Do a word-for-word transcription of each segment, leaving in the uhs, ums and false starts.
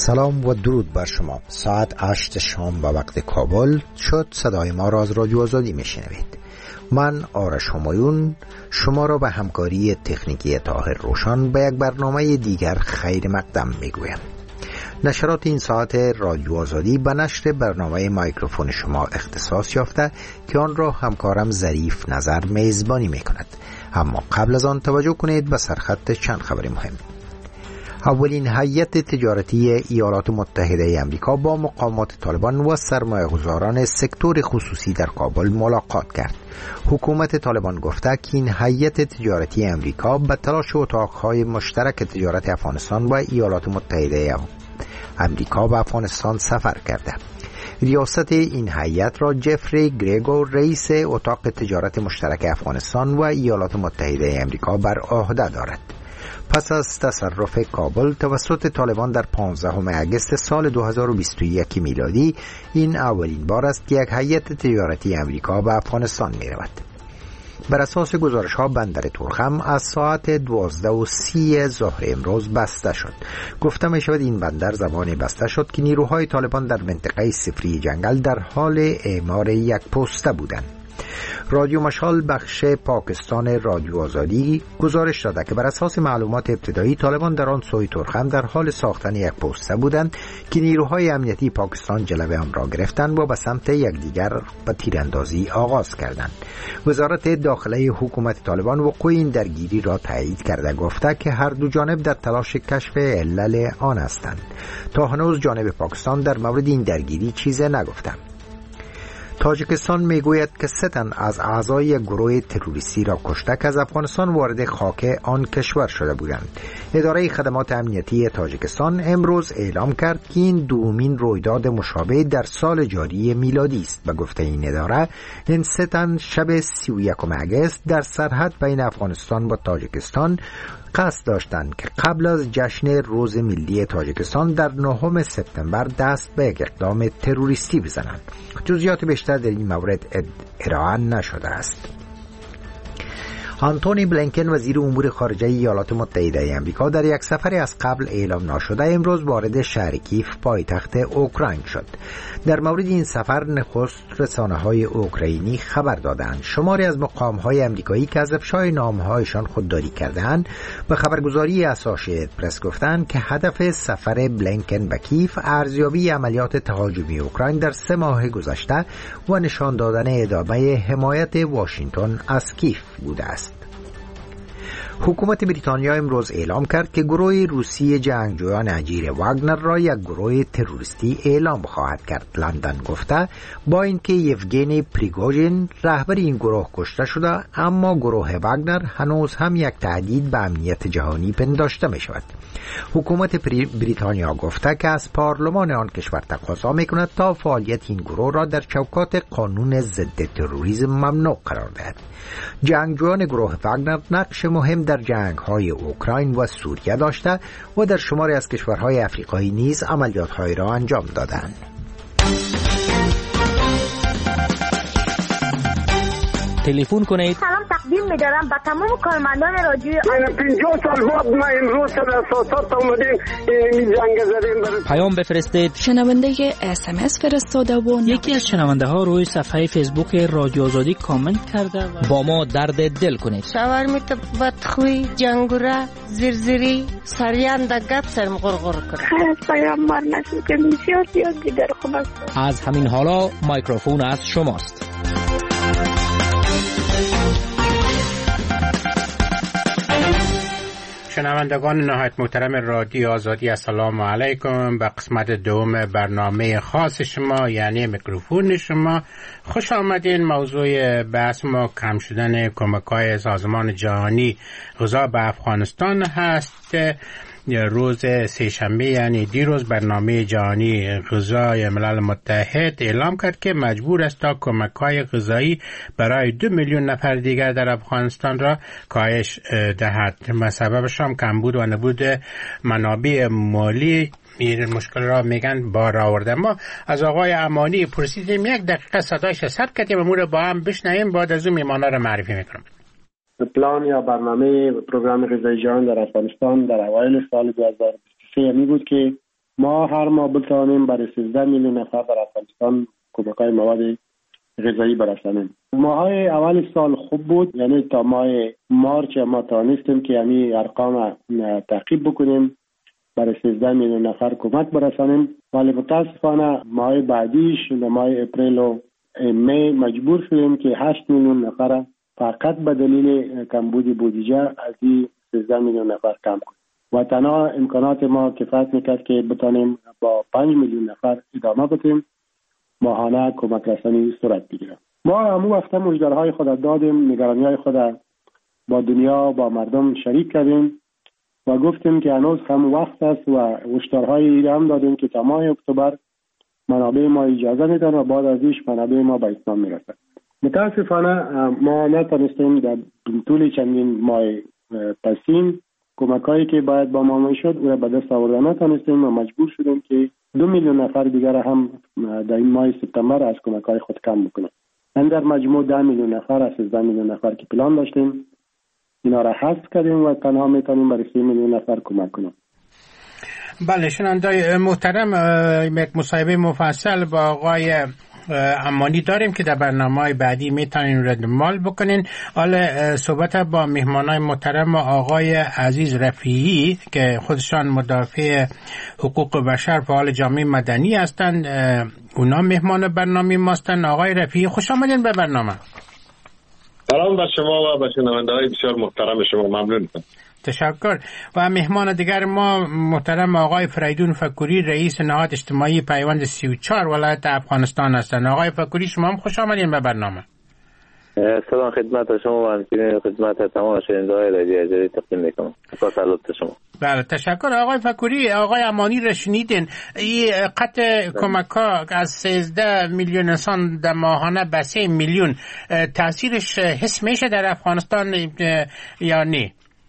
سلام و درود بر شما. ساعت هشت شام به وقت کابل شد. صدای ما را از رادیو آزادی میشنوید. من آرش همایون شما را به همکاری تکنیکی طاهر روشن به یک برنامه دیگر خیر مقدم میگویم. نشرات این ساعت رادیو آزادی به نشر برنامه میکروفون شما اختصاص یافته که آن را همکارم ظریف نظر میزبانی میکند. اما قبل از آن توجه کنید به سرخط چند خبر مهم. اولین هیئت تجارتی ایالات متحده آمریکا با مقامات طالبان و سرمایه‌گذاران سکتور خصوصی در کابل ملاقات کرد. حکومت طالبان گفته که این هیئت تجارتی آمریکا به تلاش اتاقهای مشترک تجارت افغانستان و ایالات متحده آمریکا و افغانستان سفر کرده. ریاست این هیئت را جفری گریگور رئیس اتاق تجارت مشترک افغانستان و ایالات متحده آمریکا بر عهده دارد. پس از تصرف کابل توسط طالبان در پانزدهم اگست سال دو هزار و بیست و یک میلادی، این اولین بار است که یک هیئت تجارتی آمریکا به افغانستان می رود. بر اساس گزارش ها بندر تورخم از ساعت دوازده و سی ظهر امروز بسته شد. گفته می شود این بندر زمان بسته شد که نیروهای طالبان در منطقه صفری جنگل در حال اعمار یک پوسته بودند. رادیو مشال بخش پاکستان رادیو آزادی گزارش داده که بر اساس معلومات ابتدایی طالبان در آن سوی تورخم در حال ساختن یک پوسته بودند که نیروهای امنیتی پاکستان جلوه آن را گرفتند و به سمت یکدیگر به تیراندازی آغاز کردند. وزارت داخله حکومت طالبان وقوع این درگیری را تایید کرده گفته که هر دو جانب در تلاش کشف علل آن هستند. تا هنوز جانب پاکستان در مورد این درگیری چیزی نگفته. تاجیکستان میگوید که سه تن از اعضای گروه تروریستی را کشته که از افغانستان وارد خاک آن کشور شده بودند. اداره خدمات امنیتی تاجیکستان امروز اعلام کرد که این دومین رویداد مشابه در سال جاری میلادی است. به گفته این اداره، این سه تن شب سی و یکم اگست در سرحد بین افغانستان و تاجیکستان قصد داشتند که قبل از جشن روز ملی تاجیکستان در نهم سپتامبر دست به یک اقدام تروریستی بزنند. جزئیات بیشتر در این مورد ارائه نشده است. آنتونی بلینکن وزیر امور خارجه ایالات متحده آمریکا در یک سفر از قبل اعلام نشده امروز وارد شهر کیف پایتخت اوکراین شد. در مورد این سفر نخست رسانه‌های اوکراینی خبر دادند. شماری از مقام‌های آمریکایی که از افشای نامه‌هایشان خودداری کردند به خبرگزاری اسوشییتد پرس گفتند که هدف سفر بلینکن به کیف ارزیابی عملیات تهاجمی اوکراین در سه ماه گذشته و نشان دادن ادامه حمایت واشنگتن از کیف بوده است. حکومت بریتانیا امروز اعلام کرد که گروه روسی جنگجویان اجیر واگنر را یک گروه تروریستی اعلام خواهد کرد. لندن گفته با اینکه یوگنی پریگوژین رهبر این گروه کشته شده، اما گروه واگنر هنوز هم یک تهدید به امنیت جهانی پنداشته می شود. حکومت بریتانیا گفته که از پارلمان آن کشور تقاضا می کند تا فعالیت این گروه را در چوکات قانون ضد تروریسم ممنوع قرار دهد. جنگجویان گروه واگنر نقش مهم در جنگ‌های اوکراین و سوریه داشته و در شماری از کشورهای افریقایی نیز عملیات‌هایی را انجام دادند. تلفن کنید. سلام تقدیم می‌دارم به تمام کارمندان رادیو. من پنجاه سال بعد ما امروز در اساسات اومدیم این جنگ زدیم. پیام بفرستید. شنونده اس ام اس فرستاده و یکی از شنونده ها روی صفحه فیسبوک رادیو آزادی کامنت کرده و با ما درد دل کنید. شاورمیت بدخوی جنگوره زرزری سریان د گپ سرم غرغر کرد. خیلی پیامبر نشد که بسیار زیاد دیگر خوب است. از همین حالا میکروفون از شماست. شنوندگان نهایت محترم رادیو آزادی، السلام علیکم. به قسمت دوم برنامه خاص شما یعنی میکروفون شما خوش آمدین. موضوع بحث ما کم شدن کمک‌های سازمان جهانی غذا به افغانستان هست. روز سه‌شنبه یعنی دیروز برنامه جهانی غذای ملل متحد اعلام کرد که مجبور است تا کمک‌های غذایی برای دو میلیون نفر دیگر در افغانستان را کاهش دهد. سببش هم کمبود و نبود منابع مالی این مشکل را میگن بار آورده. ما از آقای امانی پرسیدیم، یک دقیقه صدایش ثبت کردیم، امور با هم بشنویم، بعد از اون میمانا را معرفی میکنم. پلان یا برنامه پروگرام غذای جهان در افغانستان در اوایل سال دو هزار و بیست و سه می بود که ما هر ماه بتوانیم برای سیزده میلیون نفر در افغانستان کمک‌های مواد غذایی برسانیم. ماهای اول سال خوب بود، یعنی تا ماه مارچ ما توانستیم که یعنی ارقام تعقیب بکنیم برای سیزده میلیون نفر کمک برسانیم، ولی متاسفانه ماه بعدیش ماه اپریل و می مجبور شدیم که هشت میلیون نفر فقط به دلیل کمبود بودجه از این سیزده میلیون نفر کم کنیم و تنها امکانات ما کفایت میکرد که بتانیم با پنج میلیون نفر ادامه بدیم ماهانه کمک رسانی صورت بگیرد. ما همون وقت مژده‌های خود دادیم، نگرانی‌های خود با دنیا با مردم شریک کردیم و گفتیم که هنوز هم وقت است و هشدارهای هم دادیم که تا ماه اکتبر منابع ما اجازه میدن و بعد از ایش منابع ما به اتمام میرسد. متاسفانه ما نتونستیم در طول چندین ماه پسین کمکایی که باید با ما میشد او را به دست آوردن نتونستیم و مجبور شدیم که دو میلیون نفر دیگر هم در این ماه سپتامبر از کمک‌های خود کم بکنیم. من در مجموع ده میلیون نفر از سیزده میلیون نفر که پلان داشتیم اینا را حذف کردیم و تنها میتونیم برای سه میلیون نفر کمک کنیم. بله شنوندگان محترم، یک مصاحبه مفصل با آقای امانی داریم که در برنامه‌های بعدی میتونین رو مال بکنین. حالا صحبت با مهمانای محترم آقای عزیز رفیعی که خودشان مدافع حقوق بشر فعال جامعه مدنی هستند، اونا مهمان برنامه ماستن. آقای رفیعی خوش آمدین به برنامه. سلام به شما و به شنونده‌های بسیار محترم شما، ممنون. تشکر. و مهمان دیگر ما محترم آقای فریدون فکوری، رئیس نهاد اجتماعی پیوند سی و چهار ولایت افغانستان هستند. آقای فکوری شما هم خوش آمدین به برنامه. سلام خدمت شما و همچنین خدمت تمام شنونده‌های رادیو آزادی تقدیم می‌کنم. سلام شما. بله تشکر. آقای فکوری، آقای امانی را شنیدین، این قطع کمک‌ها از سیزده میلیون انسان در ماهانه به سه میلیون تاثیرش حس میشه در افغانستان یا نه؟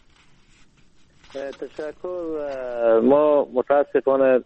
تشکر. ما متاسفانه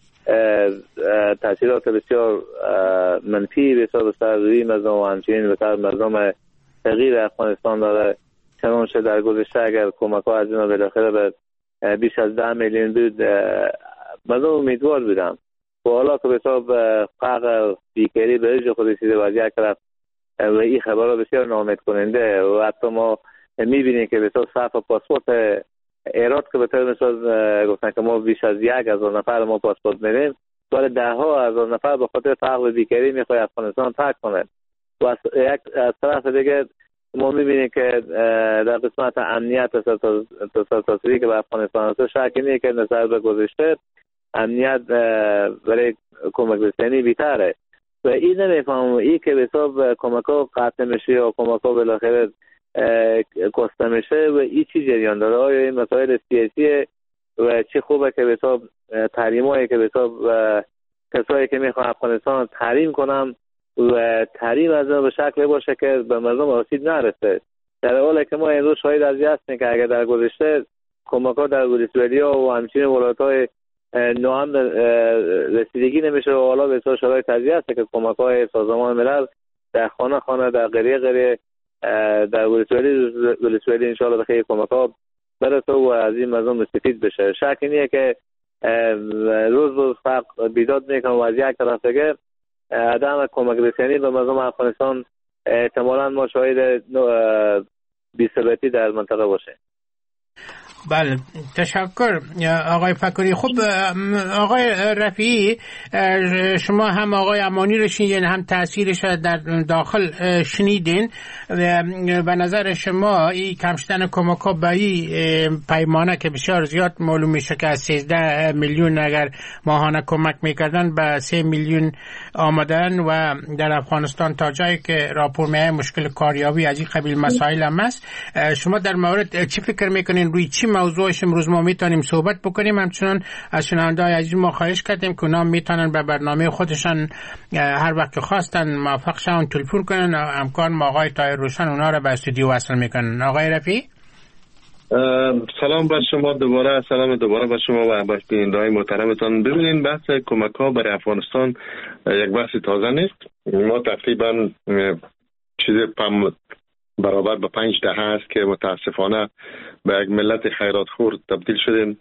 تاثیرات بسیار منفی به سر روی مردم و همچنین به سر مردم تغییر افغانستان داره. چنانچه در گذشته اگر کمک ها از اینا بالاخره به بیش از ده میلیون بود مردم امیدوار بودم و حالا که به حساب فقر بیکاری به رژه خود رسیده و از یک طرف و این خبرها بسیار ناامید کننده و حتی ما میبینیم که به حساب صرف پاسپورت ایراد که به طور مثال گفتن که ما بیش از یک هزار نفر ما پاسپورت میدیم ولی ده ها هزار نفر به خاطر فقر بیکاری میخواد افغانستان ترک کنه و از یک از طرف دیگه ما میبینیم که در قسمت امنیت تصاصری که به افغانستان هست شکی نیست که نظر به گذشته امنیت برای کمک رسانی بیتره و این نمیفهمم این که به حساب کمک ها قطع میشه یا کمک ها بالاخره کاسته میشه و این چی جریان داره؟ آیا این مسائل سیاسی و چه خوبه که به حساب تحریم هایی که به حساب کسایی که میخوان افغانستان تحریم کنم و تحریم از به شکل باشه که به مردم آسیب نرسه، در حالی که ما امروز شاهد از این هستیم که اگر در گذشته کمک ها در ولسوالی‌ها و همچنین ولایت‌های نوام رسیدگی نمیشه و حالا به حساب شرایط تازی هست که کمک های سازمان ملل در خانه خانه در قریه قریه در ولسوالی ولسوالی انشاءالله به خیلی کمک ها برسه و از این مردم مستفید بشه. شک نیه که روز روز فرق بیداد میکنه و از یک طرف دیگه عدم کمک رسانی به مردم افغانستان احتمالاً ما شاهد بی‌ثباتی در منطقه باشه. بله تشکر آقای فکری. خب آقای رفیعی، شما هم آقای امانی رو شنیدین هم تاثیرش در داخل شنیدین، به نظر شما این کم شدن کمک ها به این پیمانه که بسیار زیاد معلوم میشه که از سیزده میلیون اگر ماهانه کمک میکردن به سه میلیون آمدن و در افغانستان تا جایی که راپور میه مشکل کاریابی از این قبیل مسائل هم است، شما در مورد چی فکر میکنین؟ روی چی موضوعش امروز ما میتونیم صحبت بکنیم؟ همچنان از شنونده‌های عزیز ما خواهش کردیم که اونا میتونن به برنامه خودشان هر وقت خواستن موافق شون تلفن کنن، امکان ما آقای طاهر روشن اونا رو به استودیو وصل میکنن. آقای رفیعی سلام بر شما دوباره، سلام دوباره بر شما و بر بیننده‌های محترمتان. ببینید بحث کمک ها برای افغانستان یک بحث تازه نیست. ما تقریبا چیز برابر به پنج دهه است که متاسفانه به یک ملت خیراتخور تبدیل شدیم.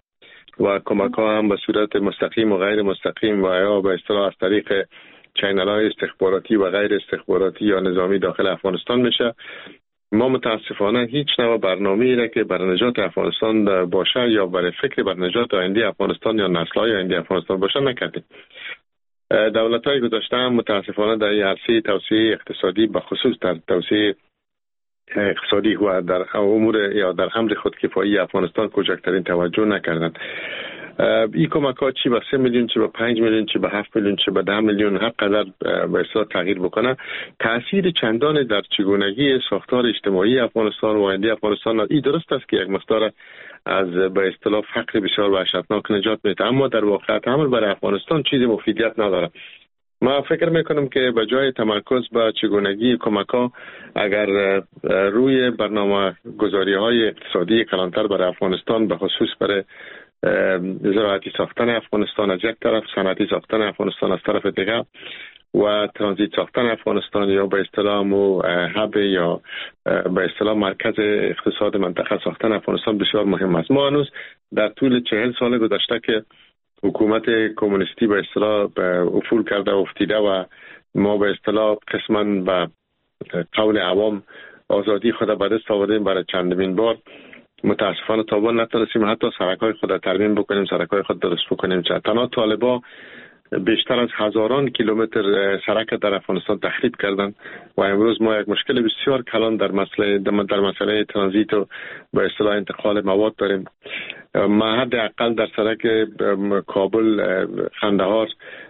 و کمک ها هم به صورت مستقیم و غیر مستقیم و یا به اصطلاح از طریق چینل های استخباراتی و غیر استخباراتی یا نظامی داخل افغانستان میشه. ما متاسفانه هیچ نوع برنامه‌ای را که برای نجات افغانستان باشه یا برای فکر بر نجات آینده افغانستان یا نسل‌های آینده افغانستان باشه نکردیم. دولت‌های گذشته هم متاسفانه در عرصه توسعه اقتصادی به خصوص در توسعه اقتصادی و در امور یا در امر خودکفایی افغانستان کوچکترین توجه نکردند. این کمک ها چی به سه میلیون، چی به پنج میلیون، چی به هفت میلیون، چی به ده میلیون هر قدر به اصطلاح تغییر بکنه، تاثیر چندان در چگونگی ساختار اجتماعی افغانستان و آینده افغانستان این درست است که یک مقدار از به اصطلاح فقر بسیار وحشتناک نجات میده، اما در واقعیت عمل برای افغانستان چیزی مفیدیت نداره. ما فکر میکنم که به جای تمرکز به چگونگی کمک ها اگر روی برنامه گذاری های اقتصادی کلانتر برای افغانستان به خصوص برای زراعتی ساختن افغانستان از یک طرف، صنعتی ساختن افغانستان از طرف دیگر و ترانزیت ساختن افغانستان یا به اصطلاح مو هب یا به اصطلاح مرکز اقتصاد منطقه ساختن افغانستان بسیار مهم است. ما هنوز در طول چهل سال گذشته که حکومت کمونیستی به اصطلاح افول کرده و افتیده و ما به اصطلاح قسما به قول عوام آزادی خود به دست آوردیم برای چندمین بار، متاسفانه تابان نتونستیم حتی سرک‌های خود ترمیم بکنیم، سرک‌های خود درست بکنیم. تنها طالبا بیشتر از هزاران کیلومتر سرک در افغانستان تخریب کردند و امروز ما یک مشکل بسیار کلان در مسئله در مسئله ترانزیت و به اصطلاح انتقال مواد داریم. ما حداقل در سرک کابل خندهار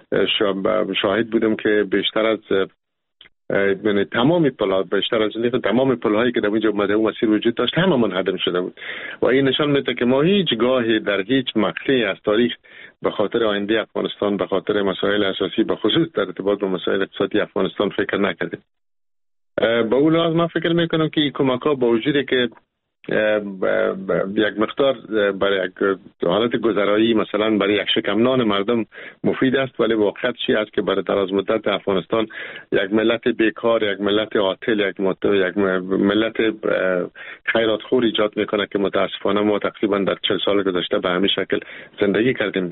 شاهد بودم که بیشتر از یعنی تمام پل‌ها بیشتر از این تمام پل‌هایی که در اونجا اومده اون مسیر وجود داشت همه منهدم شده بود و این نشان میده که ما هیچ گاهی در هیچ مقطعی از تاریخ به خاطر آینده افغانستان، به خاطر مسائل اساسی به خصوص در ارتباط با مسائل اقتصادی افغانستان فکر نکردیم. با اون لحاظ من فکر میکنم که این کمک‌ها با وجودی که یک مقدار برای یک حالت گذرایی مثلا برای یک شکم نان مردم مفید است، ولی واقعیت چی است که برای دراز مدت افغانستان یک ملت بیکار، یک ملت عاطل، یک یک ملت خیرات خور ایجاد میکنه که متاسفانه ما تقریبا در چهل سال گذشته به همین شکل زندگی کردیم.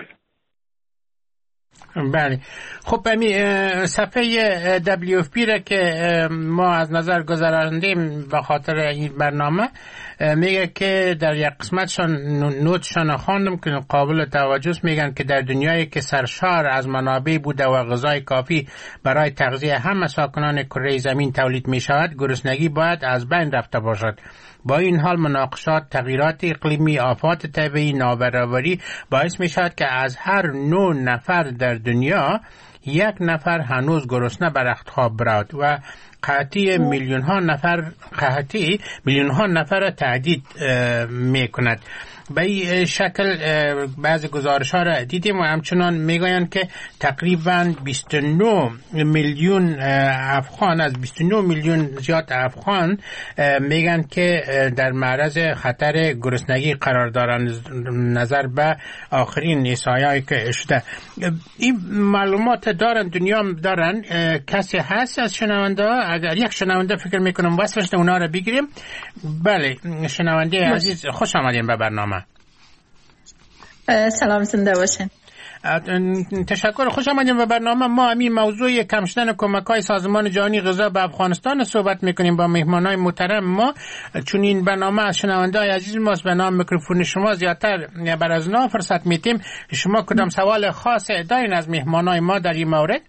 بله، خب امی صفحه دبلیو اف پی را که ما از نظر گذراندیم به خاطر این برنامه میگه که در یک قسمتشان نوتشان خواندم که قابل توجه است. میگن که در دنیایی که سرشار از منابع بوده و غذای کافی برای تغذیه همه ساکنان کره زمین تولید می شود، گرسنگی باید از بین رفته باشد. با این حال مناقشات، تغییرات اقلیمی، آفات طبیعی، نابرابری باعث می شود که از هر نه نفر در دنیا یک نفر هنوز گرسنه به رخت خواب برود و قحطی میلیون ها نفر قحطی میلیون ها نفر تهدید می کند. به این شکل بعض گزارش ها را دیدیم و همچنان میگویند که تقریبا بیست و نه میلیون افغان از بیست و نه میلیون زیاد افغان میگن که در معرض خطر گرسنگی قرار دارند نظر به آخرین احصایه‌ای که شده. این معلومات دارن، دنیا دارن. کسی هست از شنونده؟ اگر یک شنونده فکر میکنم واسه اونا رو بگیریم. بله شنونده عزیز، خوش آمدین به برنامه. سلام، زنده باشین. تشکر، خوش آمدین به برنامه. ما همین موضوع کم شدن کمک‌های سازمان جهانی غذا به افغانستان صحبت میکنیم با مهمانای محترم ما، چون این برنامه از شنونده‌های عزیز ماست. به نام میکروفون شما زیادتر بر از نا فرصت میتیم. شما کدام سوال خاص دارین از مهمانای ما در این مورد؟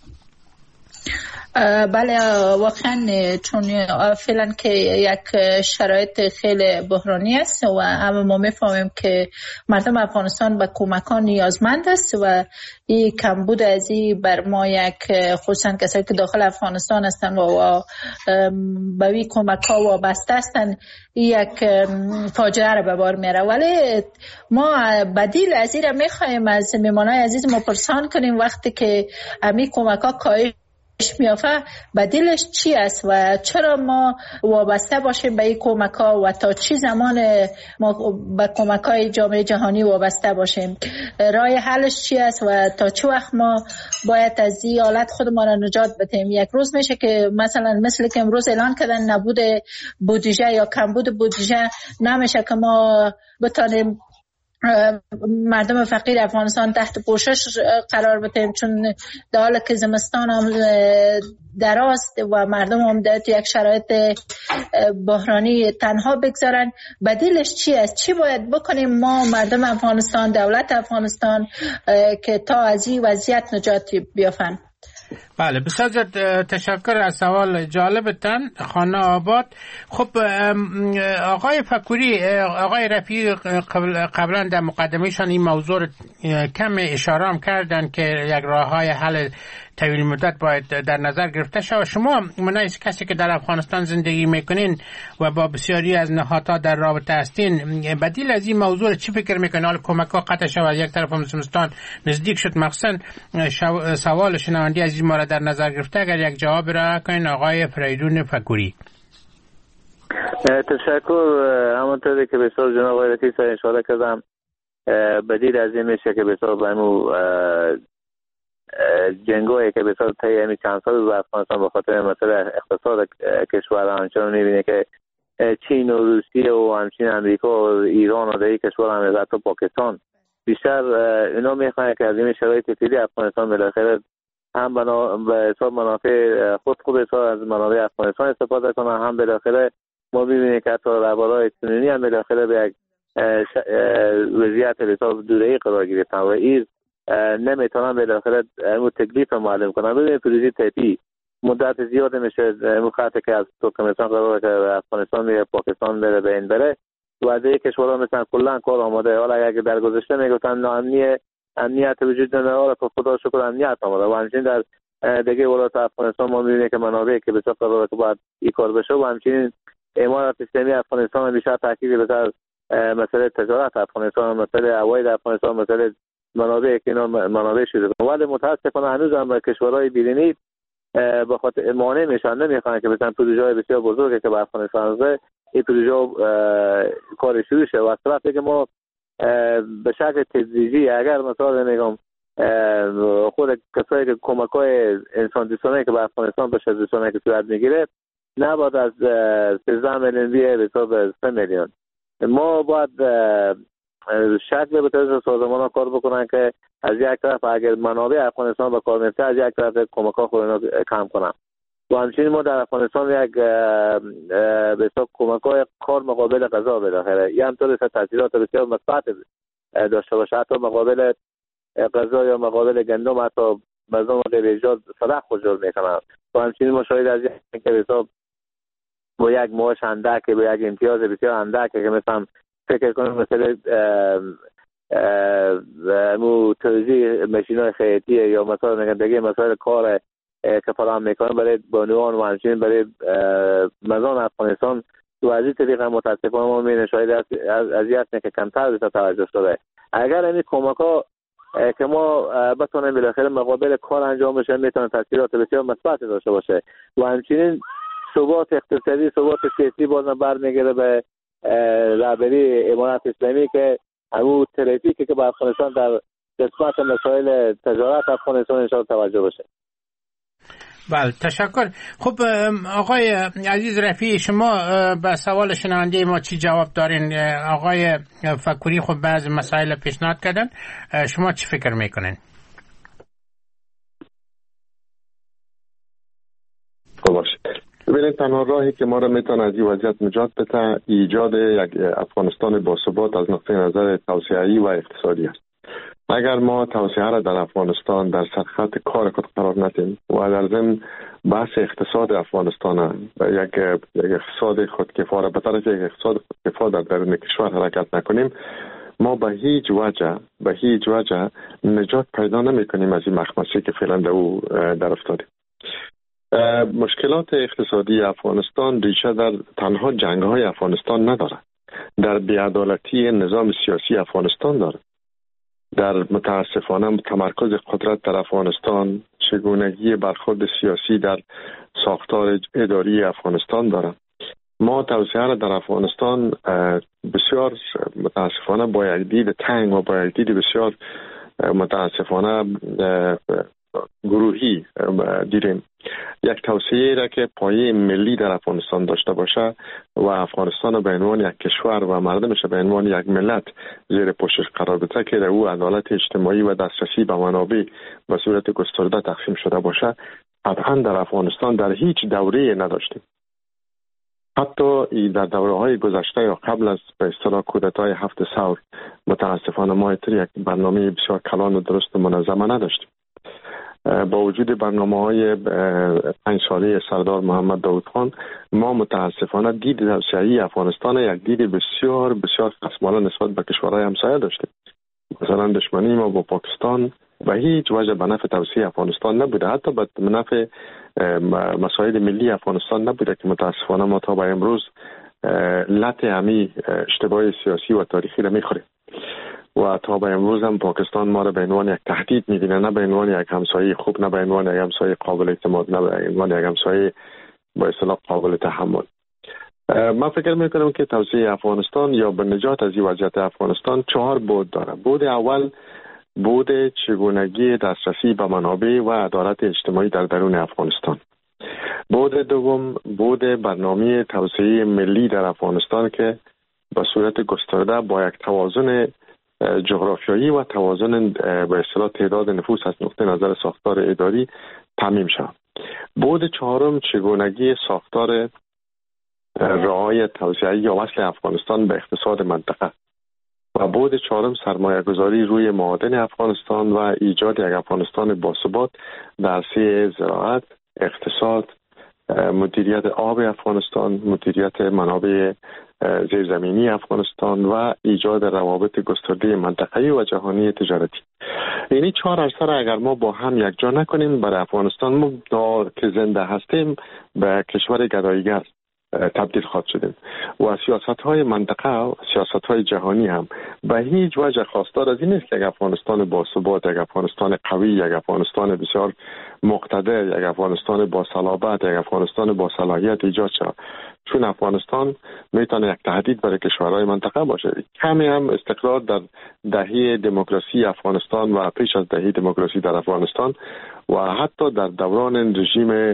بله واقعا، چون فعلا که یک شرایط خیلی بحرانی است و همه ما میفهمیم که مردم افغانستان به کمکان نیازمند است و این کمبود از این بر ما یک، خصوصا کسایی که داخل افغانستان هستند و به این کمک ها وابسته هستند، یک فاجعه را به بار میاره. ولی ما بدیل از این را میخواهیم از مهمانای عزیز ما پرسان کنیم وقتی که همین کمک ها کاهش میافه بدیلش چی است و چرا ما وابسته باشیم به این کمک ها و تا چی زمان ما به کمک های جامعه جهانی وابسته باشیم؟ راه حلش چی است و تا چه وقت ما باید از این حالت خودمان را نجات بدهیم؟ یک روز میشه که مثلا مثل که امروز اعلان کردن نبود بودجه یا کمبود بودجه نمیشه که ما بتانیم مردم فقیر افغانستان تحت پوشش قرار بدیم، چون در حالی که زمستان هم دراست و مردم هم در یک شرایط بحرانی تنها بگذارن. بدیلش چی است؟ چی باید بکنیم ما مردم افغانستان، دولت افغانستان، که تا از این وضعیت نجات بیافن؟ بله، بسیار تشکر از سوال جالبتان خانه آباد. خب آقای فکوری، آقای رفیعی قبلا در مقدمهشان این موضوع کم اشاره هم کردن که یک راههای حل طویل مدت باید در نظر گرفته شود. شما منای کسی که در افغانستان زندگی میکنین و با بسیاری از نهادها در رابطه هستین، بدیل از این موضوع چی فکر میکنین؟ حال کمک ها قطع شود، یک طرف هم زمستان نزدیک شد، مخصوصا سوال شنوندی از این ما را در نظر گرفته، اگر یک جواب را کنین آقای فریدون فکوری. تشکر. همونطوری که بسیار جناب آقای رفیعی صاحب اشاره کردم، بدیل از این میشه که بسیار بایمو جنگوی که بسیار طی همی چند سال در افغانستان به خاطر مسئله اقتصاد کشور همچنان میبینه که چین و روسیه و همچنین امریکا و ایران و دیگه کشور هم حتی پاکستان بیشتر اینا میخواهند که از این شرایط فعلی افغانستان بالاخره هم به حساب منافع خود خود حساب از منابع افغانستان استفاده کنن، هم بالاخره ما ببینیم که حتی رهبرهای سنی هم بالاخره به یک وضعیت حساب دوره‌ای قرار گرفتن و این نمیتونن بالاخره اون تکلیف معلوم کنن. ببینید پروژه تایپی مدت زیاد میشه مخاطب که از ترکمنستان قراره که افغانستان میره، پاکستان بره، به این بره و دیگه کشورها مثلا کلا کار آماده. حالا اگه در گذشته میگفتن ناامنیه امنیت وجود نداره، حالا خدا شکر امنیت آماده و همچنین در دیگه ولایت افغانستان ما میبینیم که منابعی که بسیار قراره که باید این کار بشه و همچنین امارات اسلامی افغانستان بیشتر تاکید بسیار مسئله تجارت افغانستان، مسئله هوایی افغانستان، مسئله منابع که اینا منابع شده، ولی متاسفانه هنوز هم به کشورهای بیرونی به خاطر مانع میشن، نمیخوان که مثلا پروژه‌های بسیار بزرگی که به افغانستان هست این پروژه کار شروع شه. و از طرفی که ما به شکل تدریجی اگر مثلا میگم خود کسایی که کمک‌های انسان دوستانه که به افغانستان بشه دوستانه که صورت میگیره نباید از سیزده میلیون بیه به حساب سه میلیون، ما باید شکل به طرز سازمان ها کار بکنن که از یک طرف اگر منابع افغانستان به کار میفته از یک طرف کمک ها خود اینا کم کنن و همچنین ما در افغانستان یک به حساب کمک های کار مقابل غذا بالاخره یه همطور تاثیرات بسیار مثبت داشته باشه، حتی مقابل غذا یا مقابل گندم حتی مردم غیر ایجاد صدق خجل میکنن و همچنین ما شاید از یک که به حساب با یک معاش اندک با یک امتیاز بسیار اندک که مثلا فکر کنم مثلا مو توزیع ماشین‌های خیاطی یا مثلا میگن دیگه مسائل کار که فراهم میکنن برای بانوان و همچنین برای مردم افغانستان تو از این طریق متاسفانه ما میبینیم شاید از یک که کمتر بشه توجه شده. اگر این کمک‌ها که ما بتونیم بالاخره مقابل کار انجام بشه میتونه تاثیرات بسیار مثبت داشته باشه و همچنین ثبات اقتصادی، ثبات سیاسی باز برمیگره به رهبری امارات اسلامی که همون ترافیکی که با افغانستان در قسمت مسائل تجارت افغانستان انشاءالله توجه بشه. بله تشکر. خب آقای عزیز رفیعی، شما به سوال شنونده ما چی جواب دارین؟ آقای فکوری خب بعض مسائل پیشنهاد کردن، شما چی فکر میکنین؟ ببینید تنها راهی که ما را میتونه از این وضعیت نجات بده ایجاد یک افغانستان باثبات از نقطه نظر توسعه‌ای و اقتصادی است. اگر ما توسعه را در افغانستان در سرخط کار خود قرار ندیم و در ضمن بحث اقتصاد افغانستان یک یک اقتصاد خودکفا را به طرف یک اقتصاد خودکفا در درون کشور حرکت نکنیم ما به هیچ وجه به هیچ وجه نجات پیدا نمی‌کنیم از این مخمصه که فعلا در او در افتادیم. مشکلات اقتصادی افغانستان ریشه در تنها جنگ‌های افغانستان ندارد، در بی‌عدالتی نظام سیاسی افغانستان دارد، در متاسفانه تمرکز قدرت در افغانستان، چگونگی برخورد سیاسی در ساختار اداری افغانستان دارد. ما توسعه را در افغانستان بسیار متاسفانه با یک دید تنگ و با یک دید بسیار متاسفانه گروهی دیدیم. یک توسعه را که پایه ملی در افغانستان داشته باشه و افغانستان به عنوان یک کشور و مردمش به عنوان یک ملت زیر پوشش قرار بده که در او عدالت اجتماعی و دسترسی به منابع به صورت گسترده تقسیم شده باشه، قطعا در افغانستان در هیچ دوره نداشتیم. حتی در دوره‌های گذشته یا قبل از به اصطلاح کودتای هفت ثور متاسفانه ما یک برنامه بسیار کلان و درست و منظمه نداشتیم. با وجود برنامه‌های پنج ساله سردار محمد داود خان، ما متاسفانه دید توسعه‌ای افغانستان یک دید بسیار بسیار خصمانه نسبت به کشورهای همسایه داشته. مثلا دشمنی ما با پاکستان به هیچ وجه به نفع توسعه افغانستان نبوده، حتی به نفع مسائل ملی افغانستان نبوده که متاسفانه ما تا به امروز لط همی اشتباه سیاسی و تاریخی را میخوریم و تا به امروز هم پاکستان ما را به عنوان یک تهدید می‌بینه، نه به عنوان یک همسایه خوب، نه به عنوان یک همسایه قابل اعتماد، نه به عنوان یک همسایه با اصطلاح قابل تحمل. من فکر میکنم که توسعه افغانستان یا به نجات از این وضعیت افغانستان چهار بود داره. بود اول بود چگونگی دسترسی به منابع و عدالت اجتماعی در درون افغانستان. بود دوم بود برنامه توسعه ملی در افغانستان که به صورت گسترده با یک توازن جغرافیایی و توازن به اصطلاح تعداد نفوس از نقطه نظر ساختار اداری تامین شود. بود چهارم چگونگی ساختار رعای توسعه یا وصل افغانستان به اقتصاد منطقه و بود چهارم سرمایه گذاری روی معادن افغانستان و ایجاد یک افغانستان باثبات در عرصه زراعت، اقتصاد، مدیریت آب افغانستان، مدیریت منابع زیرزمینی افغانستان و ایجاد روابط گسترده منطقه‌ای و جهانی تجارتی. یعنی چهار عرصه را اگر ما با هم یک جا نکنیم، برای افغانستان ما که زنده هستیم به کشور گداییگر تبدیل خواهد شدیم و سیاست‌های منطقه و سیاست‌های جهانی هم به هیچ وجه خواستار از این نیست که یک افغانستان باثبات، یک افغانستان قوی، یک افغانستان بسیار مقتدر، یک افغانستان با صلابت، یک افغانستان با صلاحیت ایجاد شود. چون افغانستان میتونه یک تهدید برای کشورهای منطقه باشه. کمی هم استقرار در دهه دموکراسی افغانستان و پیش از دهه دموکراسی در افغانستان و حتی در دوران رژیم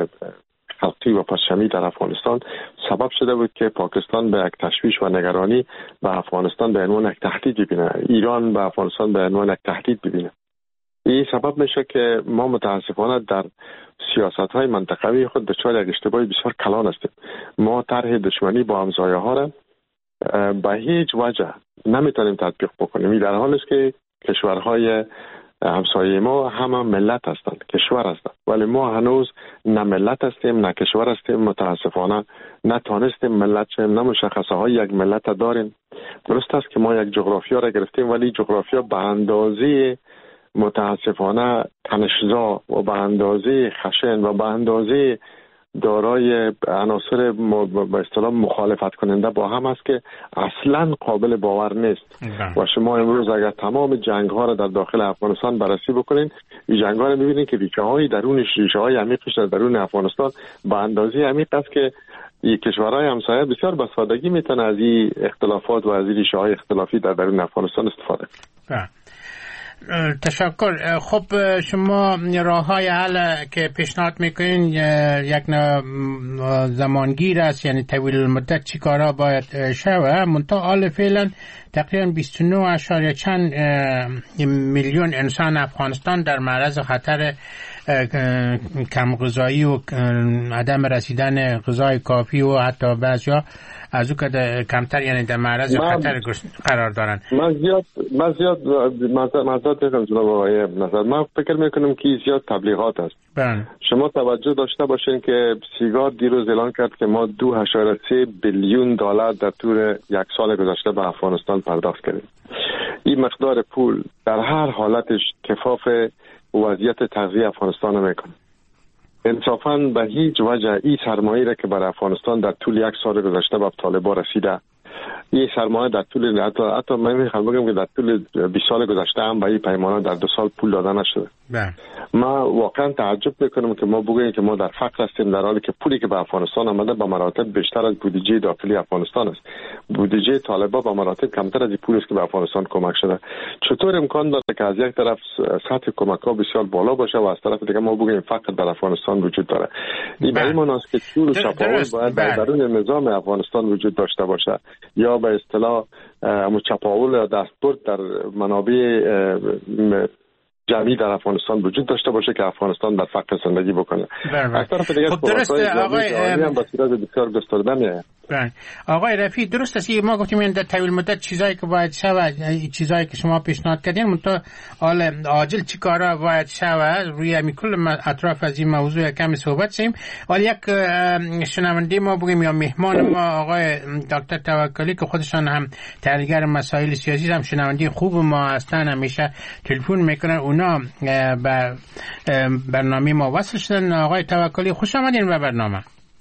خلقی و پرچمی در افغانستان سبب شده بود که پاکستان به یک تشویش و نگرانی به افغانستان به عنوان یک تهدید ببینه، ایران به افغانستان به عنوان یک تهدید ببینه. این سبب میشه که ما متاسفانه در سیاست‌های منطقوی خود دچار یک اشتباه بسیار کلان هستیم. ما طرح دشمنی با همسایه ها را به هیچ وجه نمیتونیم تطبیق بکنیم. در حالی است که کشورهای همسایه ما همه ملت هستند، کشور هستند، ولی ما هنوز نه ملت هستیم نه کشور هستیم. متاسفانه نتانستیم ملت شیم، نه مشخصه های یک ملت داریم. درست است که ما یک جغرافیا را گرفتیم ولی جغرافیا به اندازه متاسفانه تنشزا و به اندازه خشن و به اندازه دارای عناصر به اصطلاح مخالفت کننده با هم است که اصلا قابل باور نیست. و شما امروز اگر تمام جنگ ها را در داخل افغانستان بررسی بکنین، این جنگ ها را میبینید که ریشه های درونش، ریشه های عمیقش در درون افغانستان به اندازه عمیق است که این کشورهای همسایه بسیار به سادگی میتونه از این اختلافات و از این ریشه های اختلافی در درون افغانستان استفاده کنه. تشکر. خب شما راه های حل که پیشنهاد میکنین یک زمانگیر است، یعنی طویل المدت چی کارا باید شوه؟ منتها حال فعلا تقریبا بیست و نه اشاریه چند میلیون انسان افغانستان در معرض خطر کم غذایی و عدم رسیدن غذای کافی و حتی بعضیا از او که کمتر، یعنی در معرض خطر قرار دارن. من زیاد من زیاد مزاد میکنم جناب آقای نظر. من فکر میکنم که زیاد تبلیغات است. بله. شما توجه داشته باشین که سیگار دیروز اعلان کرد که ما دو اشاریه سه بیلیون دلار در طول یک سال گذشته به افغانستان پرداخت کردیم. این مقدار پول در هر حالتش کفاف وضعیت تغذیه افغانستان میکنه. انصافاً به هیچ وجه این سرمایه را که برای افغانستان در طول یک سال گذشته به طالبان رسیده، این سرمایه در طول حتی حتی من میخوام بگم که در طول بیست سال گذشته هم به این پیمانه در دو سال پول داده نشده. بله. ما واقعا تعجب میکنم که ما بگوییم که ما در فقر هستیم، در حالی که پولی که به افغانستان آمده به مراتب بیشتر از بودجه داخلی افغانستان است. بودجه طالبان به مراتب کمتر از این پولی است که به افغانستان کمک شده. چطور امکان داره که از یک طرف سطح کمک ها بسیار بالا باشه و از طرف دیگه ما بگوییم فقر در افغانستان وجود داره؟ این به این معنی است که چور و چپاول باید در درون نظام افغانستان وجود داشته باشه، یا به اصطلاح چپاول یا دستبرد در منابع جمعی در افغانستان وجود داشته باشه که افغانستان در فقر زندگی بکنه. از طرف دیگه خب درسته آقای هم با صورت بسیار گسترده میاد. آقای رفیع درست است که ما گفتیم این در طویل مدت چیزایی که باید شود، چیزایی که شما پیشنهاد کردین، منتها حال عاجل چی کارا باید شود روی همین کل اطراف از این موضوع کمی صحبت شیم. حالا یک شنونده ما بگیم یا مهمان ما آقای دکتر توکلی که خودشان هم تحلیلگر مسائل سیاسی هم شنونده خوب ما هستن، همیشه تلفن میکنن، اونا به برنامه ما وصل شدن. آقای توکلی خوش آمدین به برنامه.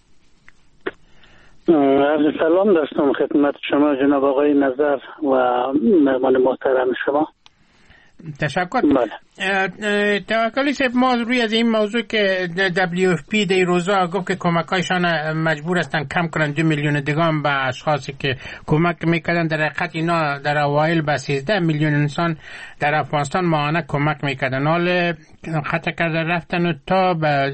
عرض سلام داشتم خدمت شما جناب آقای نظر و مهمان محترم شما. تشکر. توکلی صاحب، ما روی از این موضوع که دبلیو اف پی در روزا گفت که کمکایشان مجبور هستن کم کنن دو میلیون دیگه به اشخاصی که کمک میکردن. در حقیقت اینا در اوایل به سیزده میلیون انسان در افغانستان ماهانه کمک میکردن، حال خطا کرده رفتن و تا به